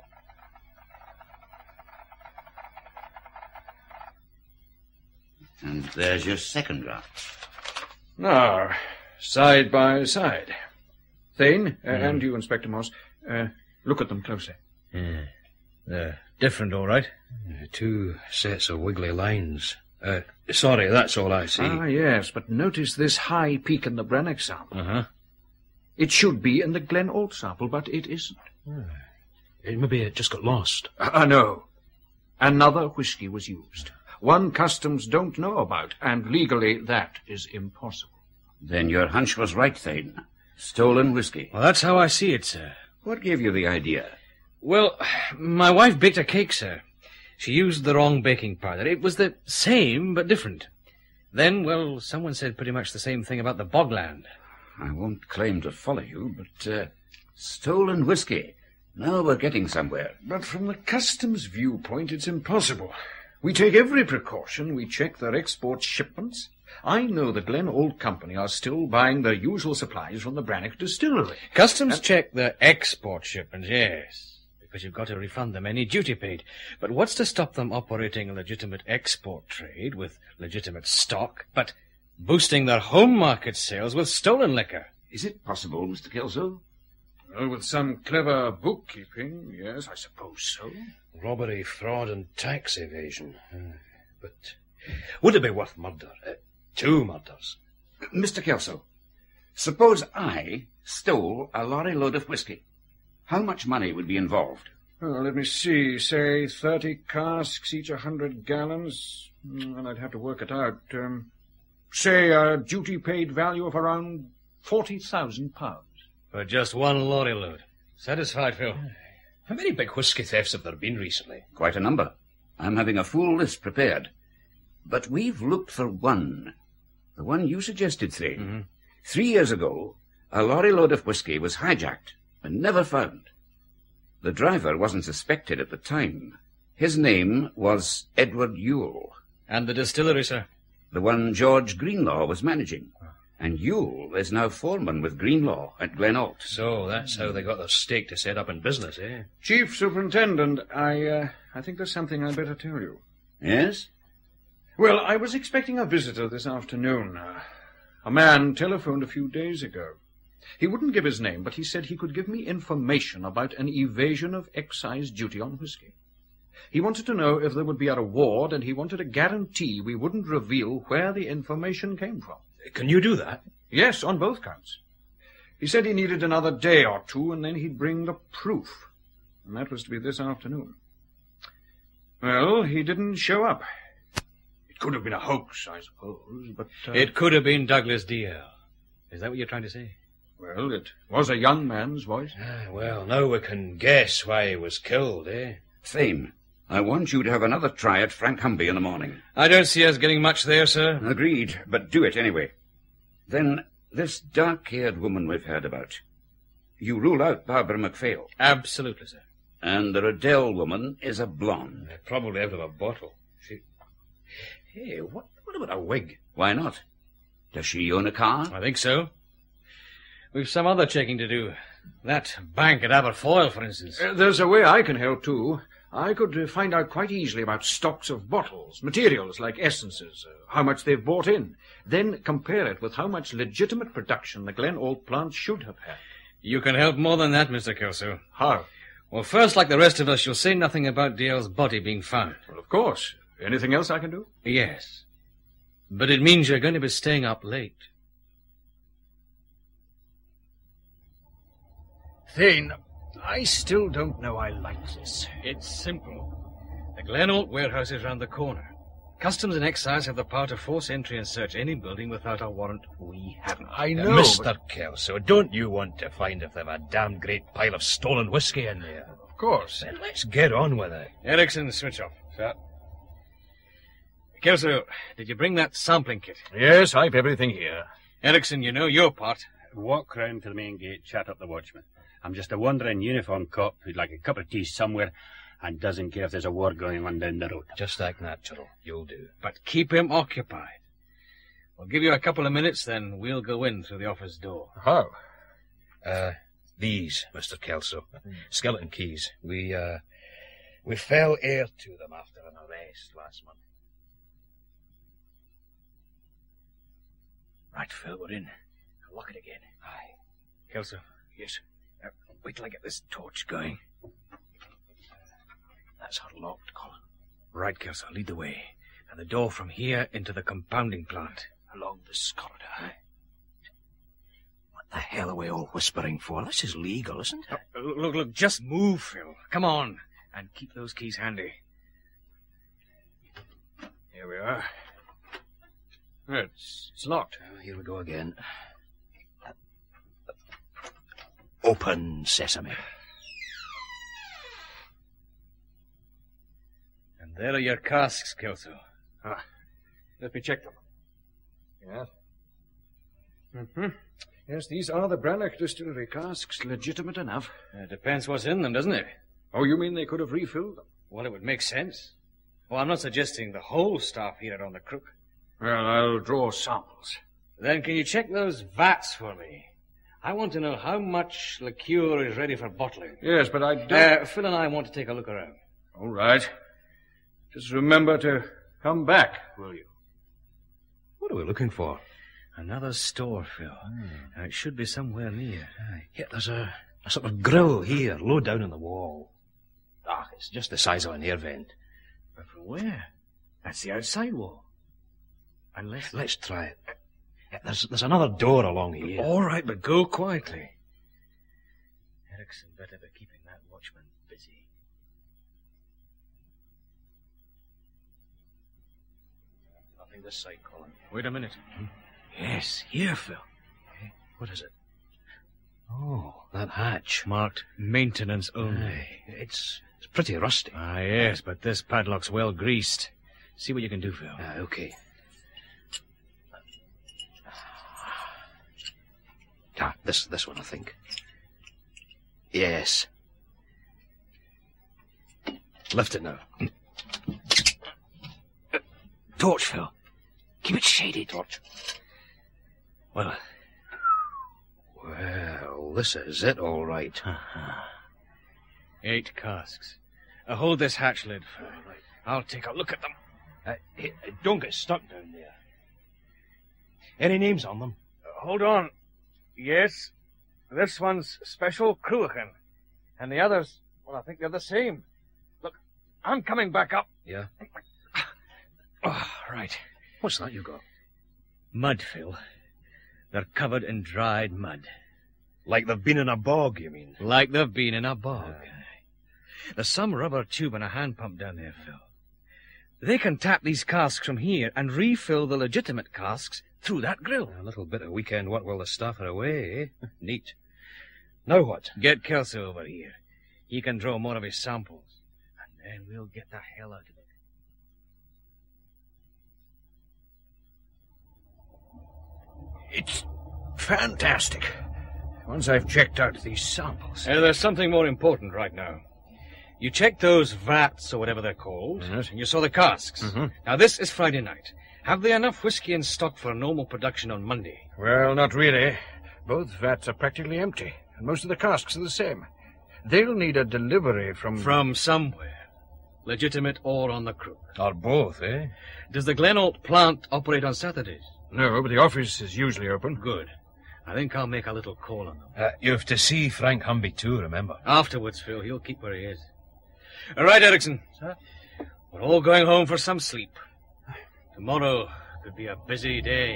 And there's your second graph. Now, side by side. Thane, uh, Mm. and you, Inspector Moss, uh, look at them closely. Yeah. They're different, all right. Uh, two sets of wiggly lines. Uh, sorry, that's all I see. Ah, yes, but notice this high peak in the Brannock sample. Uh-huh. It should be in the Glen Old sample, but it isn't. It maybe it just got lost. Ah, uh, no. Another whiskey was used. One Customs don't know about, and legally that is impossible. Then your hunch was right, Thane. Stolen whiskey. Well, that's how I see it, sir. What gave you the idea? Well, my wife baked a cake, sir. She used the wrong baking powder. It was the same, but different. Then, well, someone said pretty much the same thing about the Bogland. I won't claim to follow you, but, uh, stolen whiskey. Now we're getting somewhere. But from the Customs viewpoint, it's impossible. We take every precaution. We check their export shipments. I know the Glen Old Company are still buying their usual supplies from the Brannock Distillery. Customs And- check the export shipments, yes, because you've got to refund them any duty paid. But what's to stop them operating a legitimate export trade with legitimate stock, but boosting their home market sales with stolen liquor? Is it possible, Mister Kelso? Well, with some clever bookkeeping, yes, I suppose so. Robbery, fraud, and tax evasion. Uh, but would it be worth murder? Uh, two murders. Mister Kelso, suppose I stole a lorry load of whiskey. How much money would be involved? Well, let me see. Say thirty casks, each a hundred gallons. Well, I'd have to work it out. Um, say a duty-paid value of around forty thousand pounds. For just one lorry load. Satisfied, Phil? How many big whiskey thefts have there been recently? Quite a number. I'm having a full list prepared. But we've looked for one. The one you suggested, Thane. Mm-hmm. Three years ago, a lorry load of whiskey was hijacked and never found. The driver wasn't suspected at the time. His name was Edward Yule. And the distillery, sir? The one George Greenlaw was managing. And Yule is now foreman with Greenlaw at Glenault. So that's how they got their stake to set up in business, eh? Chief Superintendent, I, uh, I think there's something I'd better tell you. Yes? Well, I was expecting a visitor this afternoon. Uh, a man telephoned a few days ago. He wouldn't give his name, but he said he could give me information about an evasion of excise duty on whiskey. He wanted to know if there would be a reward, and he wanted a guarantee we wouldn't reveal where the information came from. Can you do that? Yes, on both counts. He said he needed another day or two, and then he'd bring the proof. And that was to be this afternoon. Well, he didn't show up. It could have been a hoax, I suppose, but... Uh... It could have been Douglas D L. Is that what you're trying to say? Well, it was a young man's voice. Ah, well, now we can guess why he was killed, eh? Thane, I want you to have another try at Frank Humby in the morning. I don't see us getting much there, sir. Agreed, but do it anyway. Then, this dark-haired woman we've heard about. You rule out Barbara MacPhail? Absolutely, sir. And the Riddell woman is a blonde? Uh, probably out of a bottle. She... Hey, what, what about a wig? Why not? Does she own a car? I think so. We've some other checking to do. That bank at Aberfoyle, for instance. Uh, there's a way I can help, too. I could uh, find out quite easily about stocks of bottles, materials like essences, uh, how much they've bought in. Then compare it with how much legitimate production the Glenault plant should have had. You can help more than that, Mister Kelso. How? Well, first, like the rest of us, you'll say nothing about D L's body being found. Well, of course. Anything else I can do? Yes. But it means you're going to be staying up late. Thane, I still don't know I like this. It's simple. The Glenault warehouse is round the corner. Customs and Excise have the power to force entry and search any building without a warrant. We haven't. I Uh, know, Mister but... Kelso, don't you want to find if they've a damn great pile of stolen whiskey in there? Of course. Then let's get on with it. Erickson, switch off. Sir. Kelso, did you bring that sampling kit? Yes, I've everything here. Erickson, you know your part. Walk round to the main gate, chat up the watchman. I'm just a wandering uniformed cop who'd like a cup of tea somewhere and doesn't care if there's a war going on down the road. Just act natural. You'll do. But keep him occupied. We'll give you a couple of minutes, then we'll go in through the office door. How? Uh, these, Mister Kelso. Mm. Skeleton keys. We, uh, we fell heir to them after an arrest last month. Right, Phil, we're in. I'll lock it again. Aye. Kelso. Yes? Uh, wait till I get this torch going. That's unlocked, Colin. Right, Kelso, lead the way. And the door from here into the compounding plant. Along this corridor. Aye. What the hell are we all whispering for? This is legal, isn't it? Oh, look, look, just move, Phil. Come on. And keep those keys handy. Here we are. It's, it's locked. Oh, here we go again. Open sesame. And there are your casks, Kelso. Ah, let me check them. Yes. Mm-hmm. Yes, these are the Brannock Distillery casks. Legitimate enough. It depends what's in them, doesn't it? Oh, you mean they could have refilled them? Well, it would make sense. Well, I'm not suggesting the whole staff here are on the crook. Well, I'll draw samples. Then can you check those vats for me? I want to know how much liqueur is ready for bottling. Yes, but I don't... Uh, Phil and I want to take a look around. All right. Just remember to come back, will you? What are we looking for? Another store, Phil. Hmm. Now, it should be somewhere near. Aye. Yeah, there's a A sort of grill here, low down on the wall. Ah, it's just the size of an air vent. But from where? That's the outside wall. Unless... Let's try it. There's, there's another door along here. All right, but go quietly. Erickson better be keeping that watchman busy. Nothing this side, Colin. Wait a minute. Yes, here, Phil. What is it? Oh, that hatch. Marked maintenance only. Aye, it's, it's pretty rusty. Ah, yes, but this padlock's well greased. See what you can do, Phil. Ah, okay. Ah, this, this one, I think. Yes. Lift it now. Uh, torch, Phil. Keep it shady, torch. Well... Well, this is it, all right. Uh-huh. Eight casks. Uh, hold this hatch lid, Phil. Right. I'll take a look at them. Uh, hey, don't get stuck down there. Any names on them? Uh, hold on. Yes. This one's Special Cruachan. And the others, well, I think they're the same. Look, I'm coming back up. Yeah? Oh, right. What's that you got? Mud, Phil. They're covered in dried mud. Like they've been in a bog, you mean? Like they've been in a bog. Uh. There's some rubber tube and a hand pump down there, Phil. They can tap these casks from here and refill the legitimate casks through that grill. A little bit of weekend work while the staff are away, eh? Neat. Now what? Get Kelsey over here. He can draw more of his samples. And then we'll get the hell out of it. It's fantastic. Once I've checked out these samples. Uh, there's something more important right now. You checked those vats, or whatever they're called, Yes. and you saw the casks. Mm-hmm. Now, this is Friday night. Have they enough whiskey in stock for a normal production on Monday? Well, not really. Both vats are practically empty, and most of the casks are the same. They'll need a delivery from... From somewhere. Legitimate or on the crook. Or both, eh? Does the Glenalt plant operate on Saturdays? No, but the office is usually open. Good. I think I'll make a little call on them. Uh, you have to see Frank Humby too, remember? Afterwards, Phil. He'll keep where he is. All right, Erickson. Sir? We're all going home for some sleep. Tomorrow could be a busy day.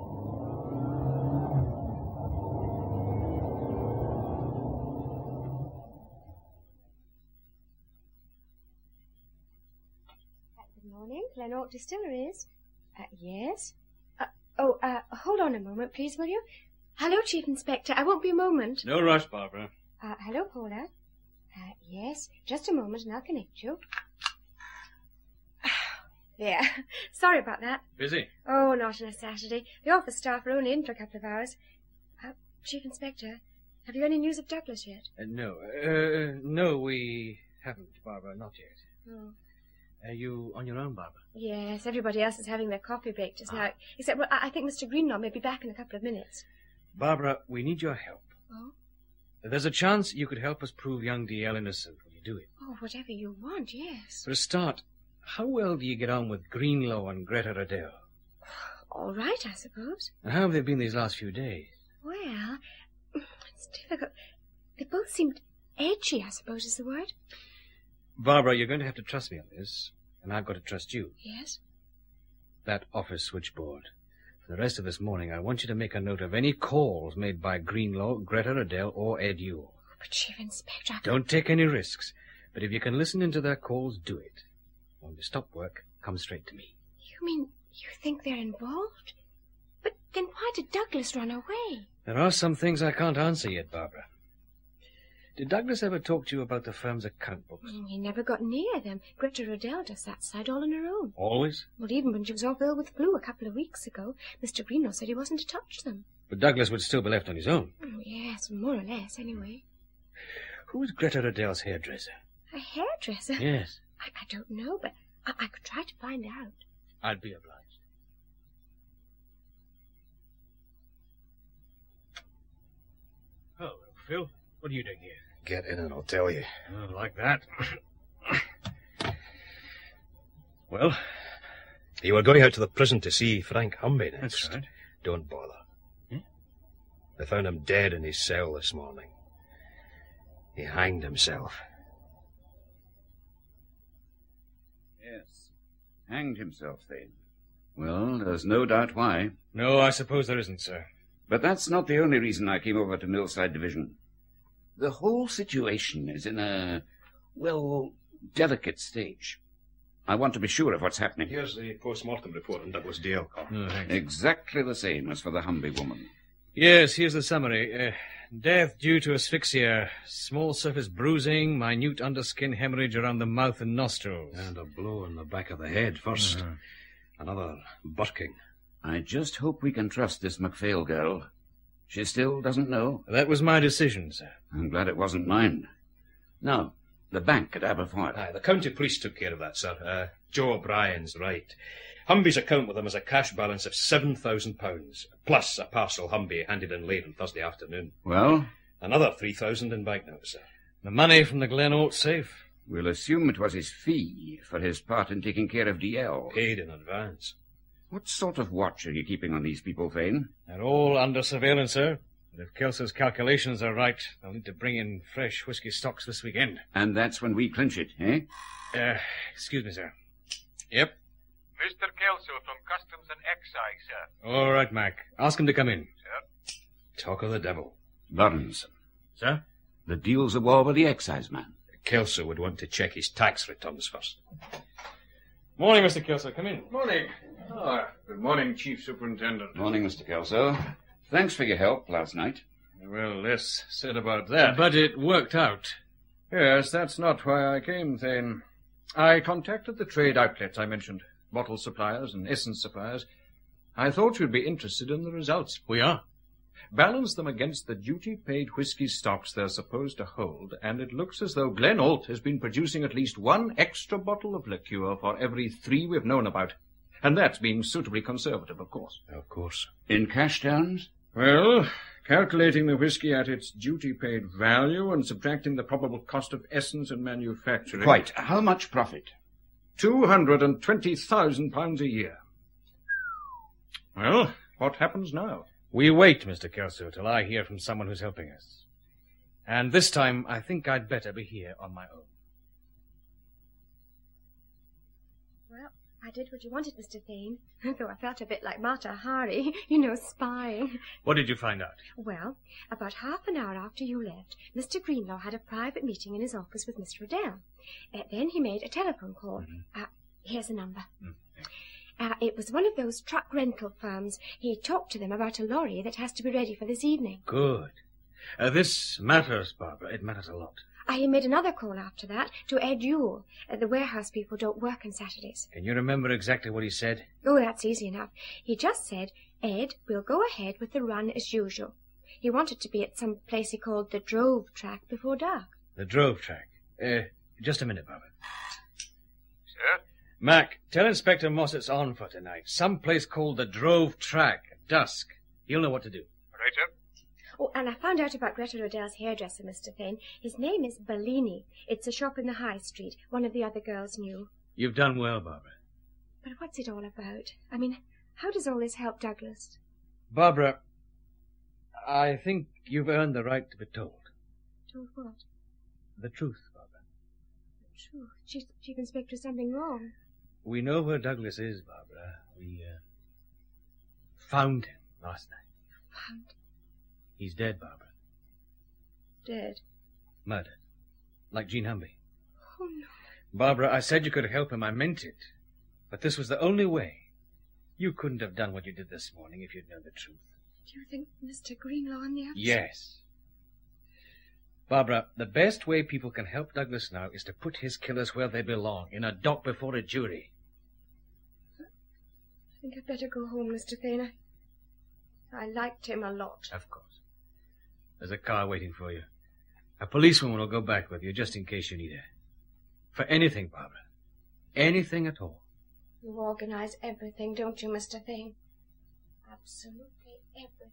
Good morning, Glenalt Distilleries. Uh, yes? Uh, oh, uh, hold on a moment, please, will you? Hello, Chief Inspector. I won't be a moment. No rush, Barbara. Uh, hello, Paula. Uh, yes, just a moment and I'll connect you. There. Sorry about that. Busy? Oh, not on a Saturday. The office staff are only in for a couple of hours. Uh, Chief Inspector, have you any news of Douglas yet? Uh, no. Uh, no, we haven't, Barbara. Not yet. Oh. Are you on your own, Barbara? Yes, everybody else is having their coffee break just now. Except, well, I I think Mister Greenlaw may be back in a couple of minutes. Barbara, we need your help. Oh? There's a chance you could help us prove young D L innocent when you do it. Oh, whatever you want, yes. For a start, how well do you get on with Greenlaw and Greta Riddell? All right, I suppose. And how have they been these last few days? Well, it's difficult. They both seemed edgy, I suppose is the word. Barbara, you're going to have to trust me on this, and I've got to trust you. Yes? That office switchboard. For the rest of this morning, I want you to make a note of any calls made by Greenlaw, Greta Riddell, or Ed Yule. But, Chief Inspector... Don't take any risks, but if you can listen into their calls, do it. When you stop work, come straight to me. You mean you think they're involved? But then why did Douglas run away? There are some things I can't answer yet, Barbara. Did Douglas ever talk to you about the firm's account books? Mm, he never got near them. Greta Riddell does that side all on her own. Always? Well, even when she was off ill with flu a couple of weeks ago, Mister Greenlaw said he wasn't to touch them. But Douglas would still be left on his own. Oh, yes, more or less, anyway. Who's Greta Riddell's hairdresser? A hairdresser? Yes. I, I don't know, but I, I could try to find out. I'd be obliged. Oh, Phil, what are you doing here? Get in and I'll tell you. Oh, like that. Well? You were going out to the prison to see Frank Humby next. That's right. Don't bother. Hmm? They found him dead in his cell this morning. He hanged himself. Yes. Hanged himself, then. Well, there's no doubt why. No, I suppose there isn't, sir. But that's not the only reason I came over to Millside Division. The whole situation is in a, well, delicate stage. I want to be sure of what's happening. Here's the post-mortem report on Douglas D L. Oh, thanks. Exactly the same as for the Humby woman. Yes, here's the summary. Uh, death due to asphyxia, small surface bruising, minute underskin hemorrhage around the mouth and nostrils. And a blow in the back of the head first. Uh-huh. Another burking. I just hope we can trust this MacPhail girl. She still doesn't know. That was my decision, sir. I'm glad it wasn't mine. Now, the bank at Aberfoyle. Aye, the county police took care of that, sir. Uh, Joe O'Brien's right. Humby's account with them has a cash balance of seven thousand pounds, plus a parcel Humby handed in late on Thursday afternoon. Well? Another three thousand in banknotes, sir. The money from the Glen Old safe? We'll assume it was his fee for his part in taking care of D L. Paid in advance. What sort of watch are you keeping on these people, Thane? They're all under surveillance, sir. But if Kelso's calculations are right, they'll need to bring in fresh whiskey stocks this weekend. And that's when we clinch it, eh? Uh, excuse me, sir. Yep. Mister Kelso from Customs and Excise, sir. All right, Mac. Ask him to come in. Sir. Talk of the devil. Burns. Sir? The deal's a war with the excise man. Kelso would want to check his tax returns first. Morning, Mister Kelso. Come in. Morning. Ah, good morning, Chief Superintendent. Morning, Mister Kelso. Thanks for your help last night. Well, less said about that. But it worked out. Yes, that's not why I came, Thane. I contacted the trade outlets I mentioned, bottle suppliers and essence suppliers. I thought you'd be interested in the results. We are. Balance them against the duty-paid whiskey stocks they're supposed to hold, and it looks as though Glen Old has been producing at least one extra bottle of liqueur for every three we've known about. And that's being suitably conservative, of course. Of course. In cash terms? Well, calculating the whiskey at its duty-paid value and subtracting the probable cost of essence and manufacturing... Quite. How much profit? Two hundred and twenty thousand pounds a year. Well, what happens now? We wait, Mister Kelso, till I hear from someone who's helping us. And this time, I think I'd better be here on my own. Well, I did what you wanted, Mister Thane, though I felt a bit like Mata Hari, you know, spying. What did you find out? Well, about half an hour after you left, Mister Greenlaw had a private meeting in his office with Mister Adele. Uh, then he made a telephone call. Mm-hmm. Uh, here's a number. Mm-hmm. Uh, it was one of those truck rental firms. He talked to them about a lorry that has to be ready for this evening. Good. Uh, this matters, Barbara. It matters a lot. I made another call after that to Ed Yule. Uh, the warehouse people don't work on Saturdays. Can you remember exactly what he said? Oh, that's easy enough. He just said, Ed, we'll go ahead with the run as usual. He wanted to be at some place he called the Drove Track before dark. The Drove Track? Uh, just a minute, Barbara. Sir? Mac, tell Inspector Moss it's on for tonight. Some place called the Drove Track at dusk. He'll know what to do. Right, sir. Oh, and I found out about Greta Odell's hairdresser, Mister Thane. His name is Bellini. It's a shop in the High Street. One of the other girls knew. You've done well, Barbara. But what's it all about? I mean, how does all this help Douglas? Barbara, I think you've earned the right to be told. Told what? The truth, Barbara. The truth? Chief, Chief Inspector, something wrong. We know where Douglas is, Barbara. We, uh, found him last night. Found? He's dead, Barbara. Dead? Murdered. Like Jean Humby. Oh, no. Barbara, I said you could help him. I meant it. But this was the only way. You couldn't have done what you did this morning if you'd known the truth. Do you think Mister Greenlaw on the outside? Yes. Barbara, the best way people can help Douglas now is to put his killers where they belong, in a dock before a jury. I think I'd better go home, Mister Thane. I liked him a lot. Of course. There's a car waiting for you. A policewoman will go back with you just in case you need her. For anything, Barbara. Anything at all. You organize everything, don't you, Mister Thane? Absolutely everything.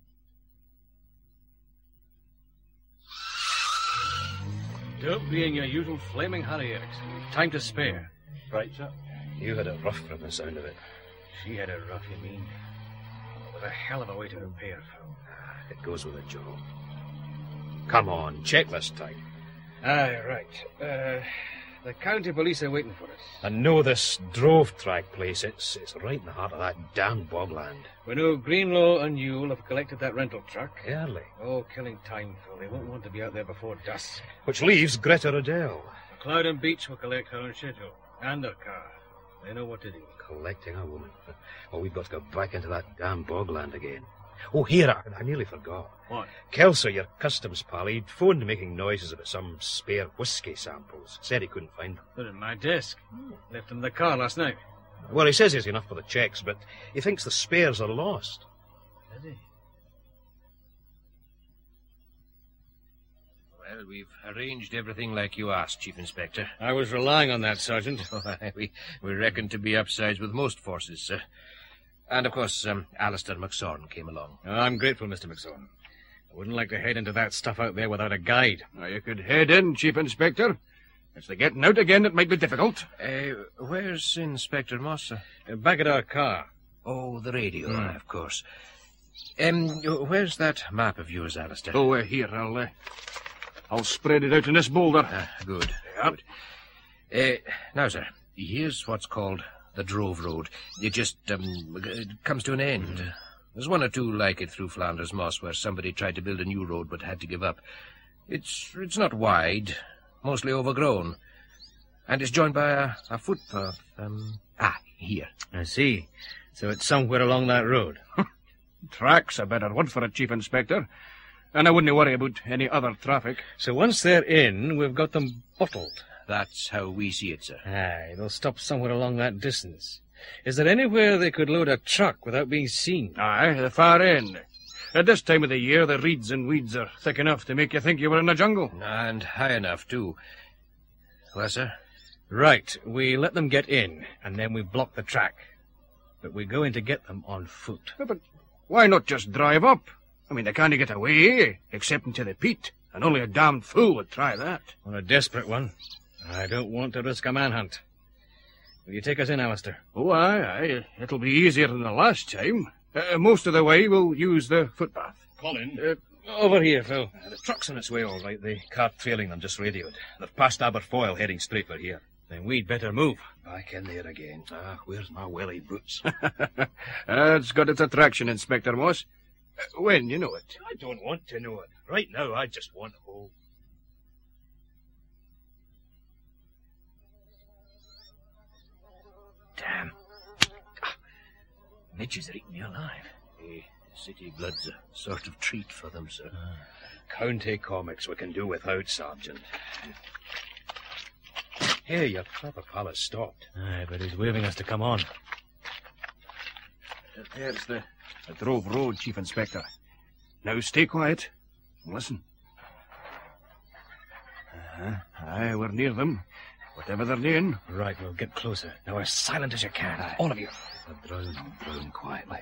Don't be in your usual flaming hurry, Erickson. We've time to spare. Right, sir. You had it rough from the sound of it. She had it rough, you mean? It was a hell of a way to prepare, Phil. It goes with a job. Come on, check this time. Aye, right. Uh, the county police are waiting for us. I know this drove track place. It's it's right in the heart of that damned bogland. We know Greenlaw and Yule have collected that rental truck. Early. Oh, killing time, Phil. They won't want to be out there before dusk. Which leaves Greta Riddell. McLeod and Beach will collect her on schedule. And their car. They know what to do. Collecting a woman. Oh, we've got to go back into that damn bogland again. Oh, here, I, I nearly forgot. What? Kelso, your customs pal, he'd phoned making noises about some spare whiskey samples. Said he couldn't find them. They're in my desk. Left them in the car last night. Well, he says he's enough for the checks, but he thinks the spares are lost. Is he? Well, we've arranged everything like you asked, Chief Inspector. I was relying on that, Sergeant. we, we reckon to be upsides with most forces, sir. And, of course, um, Alistair McSorn came along. Oh, I'm grateful, Mister McSorn. I wouldn't like to head into that stuff out there without a guide. Now, you could head in, Chief Inspector. It's the getting out again that might be difficult. Uh, where's Inspector Moss, sir? Uh, back at our car. Oh, the radio, Mm. of course. Um, where's that map of yours, Alistair? Oh, uh, here, I'll, uh, I'll spread it out in this boulder. Ah, good. Good. Uh, now, sir, here's what's called the Drove Road. It just um, it comes to an end. Mm. There's one or two like it through Flanders Moss where somebody tried to build a new road but had to give up. It's it's not wide, mostly overgrown, and it's joined by a, a footpath. Um, ah, here. I see. So it's somewhere along that road. Track's a better word for it, Chief Inspector. And I wouldn't worry about any other traffic. So once they're in, we've got them bottled. That's how we see it, sir. Aye, they'll stop somewhere along that distance. Is there anywhere they could load a truck without being seen? Aye, the far end. At this time of the year, the reeds and weeds are thick enough to make you think you were in a jungle. And high enough, too. Well, sir? Right, we let them get in, and then we block the track. But we go in to get them on foot. Yeah, but why not just drive up? I mean, they can't get away, except into the peat, and only a damned fool would try that. On a desperate one. I don't want to risk a manhunt. Will you take us in, Alistair? Oh, aye, aye. It'll be easier than the last time. Uh, most of the way, we'll use the footpath. Colin? Uh, over here, Phil. Uh, the truck's on its way, all right. The car trailing them just radioed. They've passed Aberfoyle, heading straight for here. Then we'd better move. Back in there again. Ah, where's my welly boots? That's got its attraction, Inspector Moss. Uh, when you know it. I don't want to know it. Right now, I just want home. Damn. Ah, midges are eating me alive. Hey, city blood's a sort of treat for them, sir. Ah, county comics we can do without, Sergeant. Hey, your clever pal has stopped. Aye, but he's waving us to come on. There's the, the Drove Road, Chief Inspector. Now stay quiet and listen. Uh-huh. Aye, we're near them. Whatever they're doing. Right, we'll get closer. Now as silent as you can. Aye. All of you. Drown, drown quietly.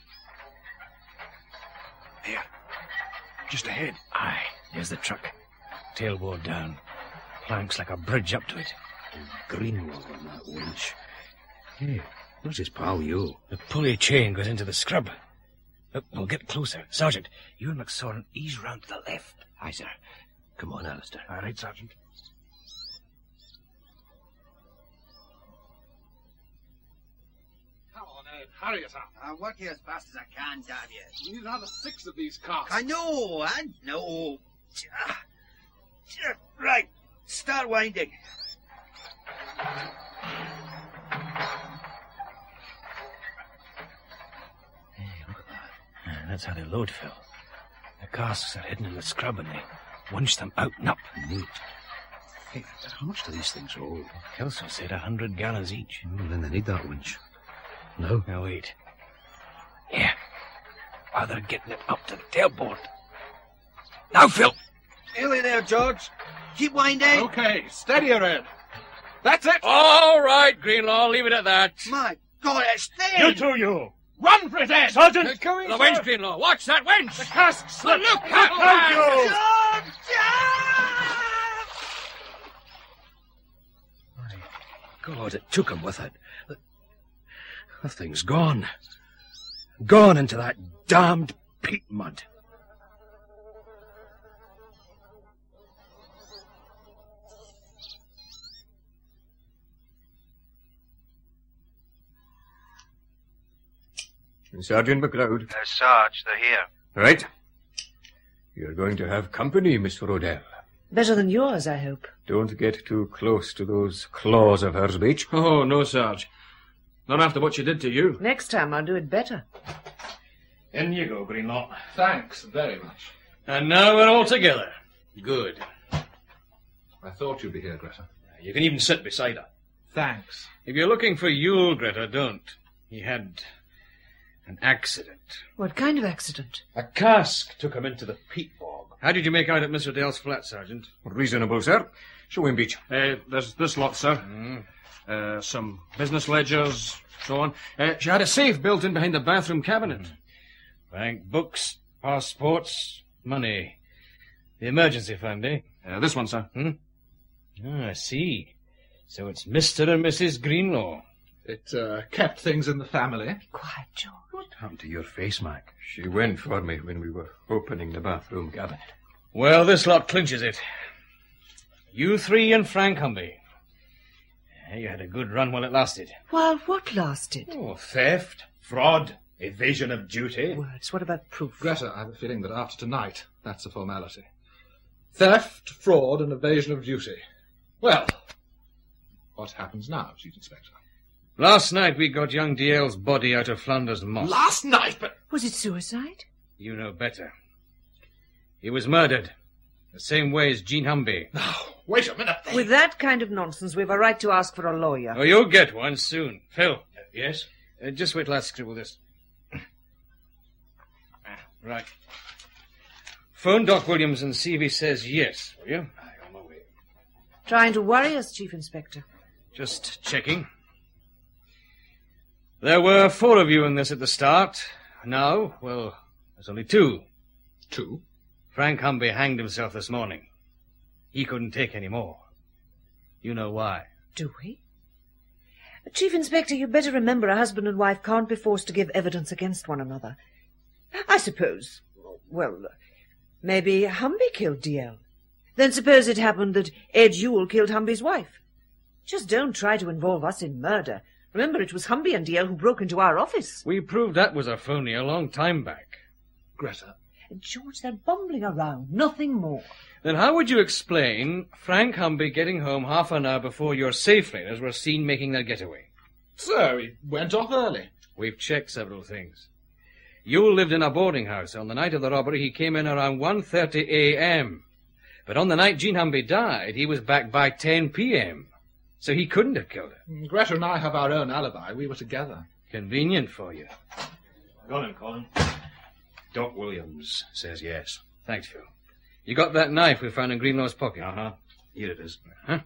There. Just ahead. Aye, there's the truck. Tailboard down. Planks like a bridge up to it. Greenlaw on that winch. Hey, where's his pal, you? The pulley chain goes into the scrub. Look, we'll get closer. Sergeant, you and McSorn ease round to the left. Aye, sir. Come on, Alistair. All right, Sergeant. Come on, Ed. Hurry us up. I'll work here as fast as I can, damn you. We need another six of these casks. I know, I know. Right, start winding. Hey, look at that. Yeah, that's how they load, Phil. The casks are hidden in the scrub and they winch them out and up. Neat. Hey, how much do these things hold? Kelso said a hundred gallons each. Oh, then they need that winch. No? Now, wait. Yeah. While they're getting it up to the tailboard. Now, Phil! Nearly there, George. Keep winding. Okay, steady your head. That's it! All right, Greenlaw, leave it at that. My God, it's thin! You two, you! Run for it, Ed! Sergeant! They're coming, The sir. winch, Greenlaw. Watch that winch! The casks Well, slip! look out, you! God, it took him with it. The, the thing's gone. Gone into that damned peat mud. And Sergeant MacLeod. Uh, Sarge, they're here. Right. You're going to have company, Miss Rodell. Better than yours, I hope. Don't get too close to those claws of hers, Beach. Oh, no, Sarge. Not after what she did to you. Next time I'll do it better. In you go, Greenlaw. Thanks very much. And now we're all together. Good. I thought you'd be here, Greta. You can even sit beside her. Thanks. If you're looking for Yule, Greta, don't. He had an accident. What kind of accident? A cask took him into the peat bog. How did you make out at Mister Dale's flat, Sergeant? Reasonable, sir. Show him, Beach. Uh, there's this lot, sir. Mm. Uh, some business ledgers, so on. Uh, she had a safe built in behind the bathroom cabinet. Mm. Bank books, passports, money. The emergency fund, eh? Uh, this one, sir. Hmm? Oh, I see. So it's Mister and Missus Greenlaw. It uh, kept things in the family. Quiet, George. What happened to your face, Mac? She went for me when we were opening the bathroom cabinet. Well, this lot clinches it. You three and Frank Humby. You had a good run while it lasted. While what lasted? Oh, theft, fraud, evasion of duty. Words. What about proof? Greta, I have a feeling that after tonight, that's a formality. Theft, fraud, and evasion of duty. Well, what happens now, Chief Inspector? Last night we got young D L's body out of Flanders Moss. Last night, but... Was it suicide? You know better. He was murdered. The same way as Jean Humby. Now, wait a minute. They... With that kind of nonsense, we've a right to ask for a lawyer. Oh, you'll get one soon. Phil. Uh, yes? Uh, just wait till I scribble this. Right. Phone Doc Williams and see if he says yes, will you? Aye, on my way. Trying to worry us, Chief Inspector. Just checking. There were four of you in this at the start. Now, well, there's only two. Two? Frank Humby hanged himself this morning. He couldn't take any more. You know why. Do we? Chief Inspector, you'd better remember a husband and wife can't be forced to give evidence against one another. I suppose, well, maybe Humby killed D L. Then suppose it happened that Ed Yule killed Humby's wife. Just don't try to involve us in murder. Remember, it was Humby and D L who broke into our office. We proved that was a phony a long time back. Greta. George, they're bumbling around, nothing more. Then how would you explain Frank Humby getting home half an hour before your safe raiders were seen making their getaway? So he went off early. We've checked several things. Yule lived in a boarding house. On the night of the robbery, he came in around one thirty a m But on the night Jean Humby died, he was back by ten p m So he couldn't have killed her. Greta and I have our own alibi. We were together. Convenient for you. Go on, Colin. Doc Williams says yes. Thanks, Phil. You got that knife we found in Greenlaw's pocket? Uh-huh. Here it is. Huh?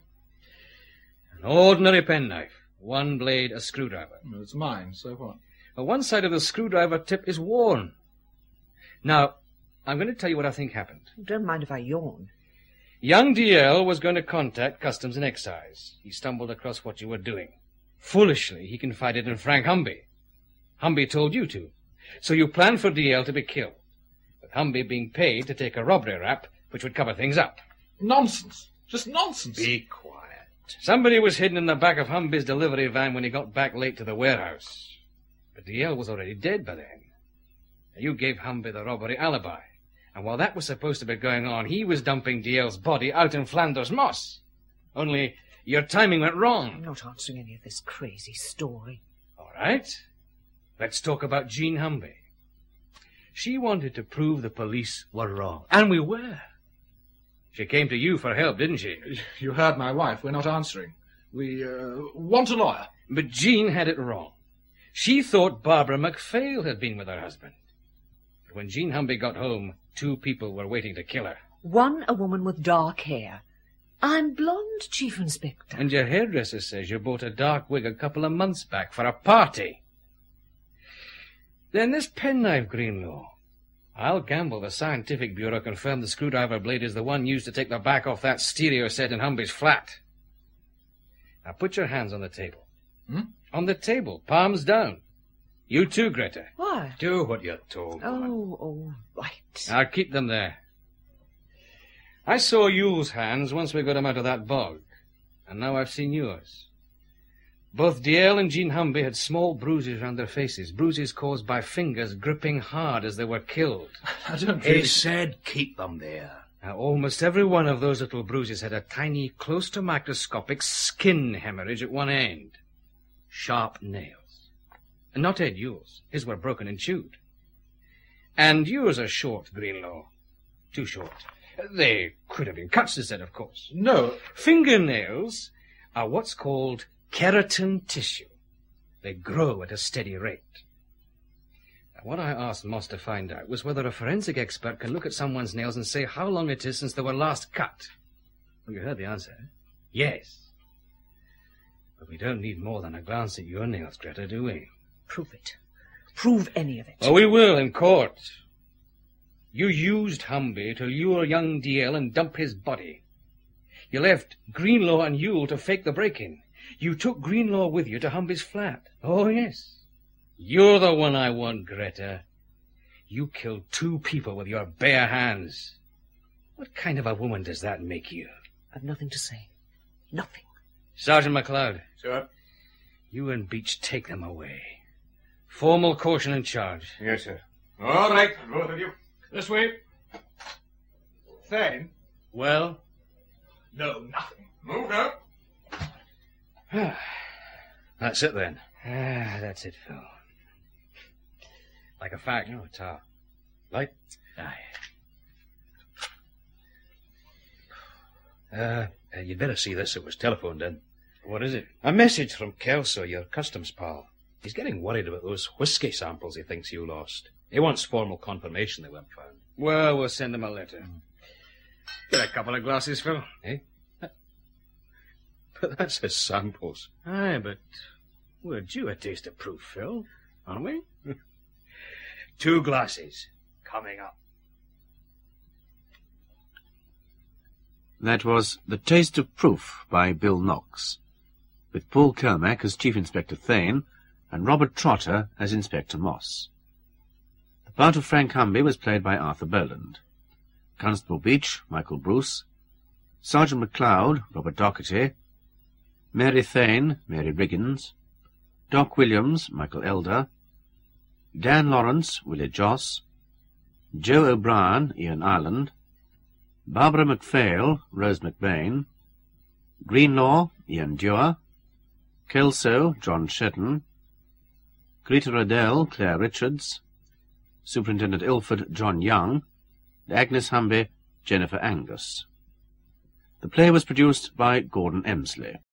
An ordinary penknife. One blade, a screwdriver. It's mine, so what? Well, one side of the screwdriver tip is worn. Now, I'm going to tell you what I think happened. Don't mind if I yawn. Young D L was going to contact Customs and Excise. He stumbled across what you were doing. Foolishly, he confided in Frank Humby. Humby told you to. So you planned for D L to be killed, with Humby being paid to take a robbery rap, which would cover things up. Nonsense. Just nonsense. Be quiet. Somebody was hidden in the back of Humby's delivery van when he got back late to the warehouse. But D L was already dead by then. You gave Humby the robbery alibi. And while that was supposed to be going on, he was dumping D L's body out in Flanders Moss. Only your timing went wrong. I'm not answering any of this crazy story. All right. Let's talk about Jean Humby. She wanted to prove the police were wrong. And we were. She came to you for help, didn't she? You heard my wife. We're not answering. We, uh, want a lawyer. But Jean had it wrong. She thought Barbara MacPhail had been with her husband. But when Jean Humby got home, two people were waiting to kill her. One, a woman with dark hair. I'm blonde, Chief Inspector. And your hairdresser says you bought a dark wig a couple of months back for a party. Then this penknife, Greenlaw. I'll gamble the Scientific Bureau confirmed the screwdriver blade is the one used to take the back off that stereo set in Humby's flat. Now put your hands on the table. Hmm? On the table, palms down. You too, Greta. Why? Do what you're told. Oh, all right. I'll keep them there. I saw Yule's hands once we got him out of that bog, and now I've seen yours. Both D L and Jean Humby had small bruises round their faces, bruises caused by fingers gripping hard as they were killed. I don't He really... said keep them there. Now, almost every one of those little bruises had a tiny, close to microscopic skin hemorrhage at one end. Sharp nails. And not Ed Yule's. His were broken and chewed. And yours are short, Greenlaw. Too short. They could have been cuts instead, of course. No. Fingernails are what's called keratin tissue. They grow at a steady rate. Now, what I asked Moss to find out was whether a forensic expert can look at someone's nails and say how long it is since they were last cut. Well, you heard the answer. Yes. But we don't need more than a glance at your nails, Greta, do we? Prove it. Prove any of it. Well, we will in court. You used Humby to lure young D L and dump his body. You left Greenlaw and Yule to fake the break-in. You took Greenlaw with you to Humby's flat. Oh, yes. You're the one I want, Greta. You killed two people with your bare hands. What kind of a woman does that make you? I've nothing to say. Nothing. Sergeant McLeod. Sir? You and Beach take them away. Formal caution and charge. Yes, sir. All right, both of you. This way. Thane? Well? No, nothing. Move now. That's it, then. Ah, that's it, Phil. Like a fact. Oh, tar. Light? Aye. Uh, uh, you'd better see this. It was telephoned in. What is it? A message from Kelso, your customs pal. He's getting worried about those whiskey samples he thinks you lost. He wants formal confirmation they weren't found. Well, we'll send him a letter. Get a couple of glasses, Phil. Eh? But that's his samples. Aye, but we're due a taste of proof, Phil, aren't we? Two glasses coming up. That was The Taste of Proof by Bill Knox, with Paul Kermack as Chief Inspector Thane and Robert Trotter as Inspector Moss. The part of Frank Humby was played by Arthur Boland. Constable Beach, Michael Bruce. Sergeant McLeod, Robert Docherty. Mary Thane, Mary Riggins. Doc Williams, Michael Elder. Dan Lawrence, Willie Joss. Joe O'Brien, Ian Ireland. Barbara MacPhail, Rose McBain. Greenlaw, Ian Dewar. Kelso, John Shetton. Greta Riddell, Claire Richards. Superintendent Ilford, John Young. Agnes Humby, Jennifer Angus. The play was produced by Gordon Emsley.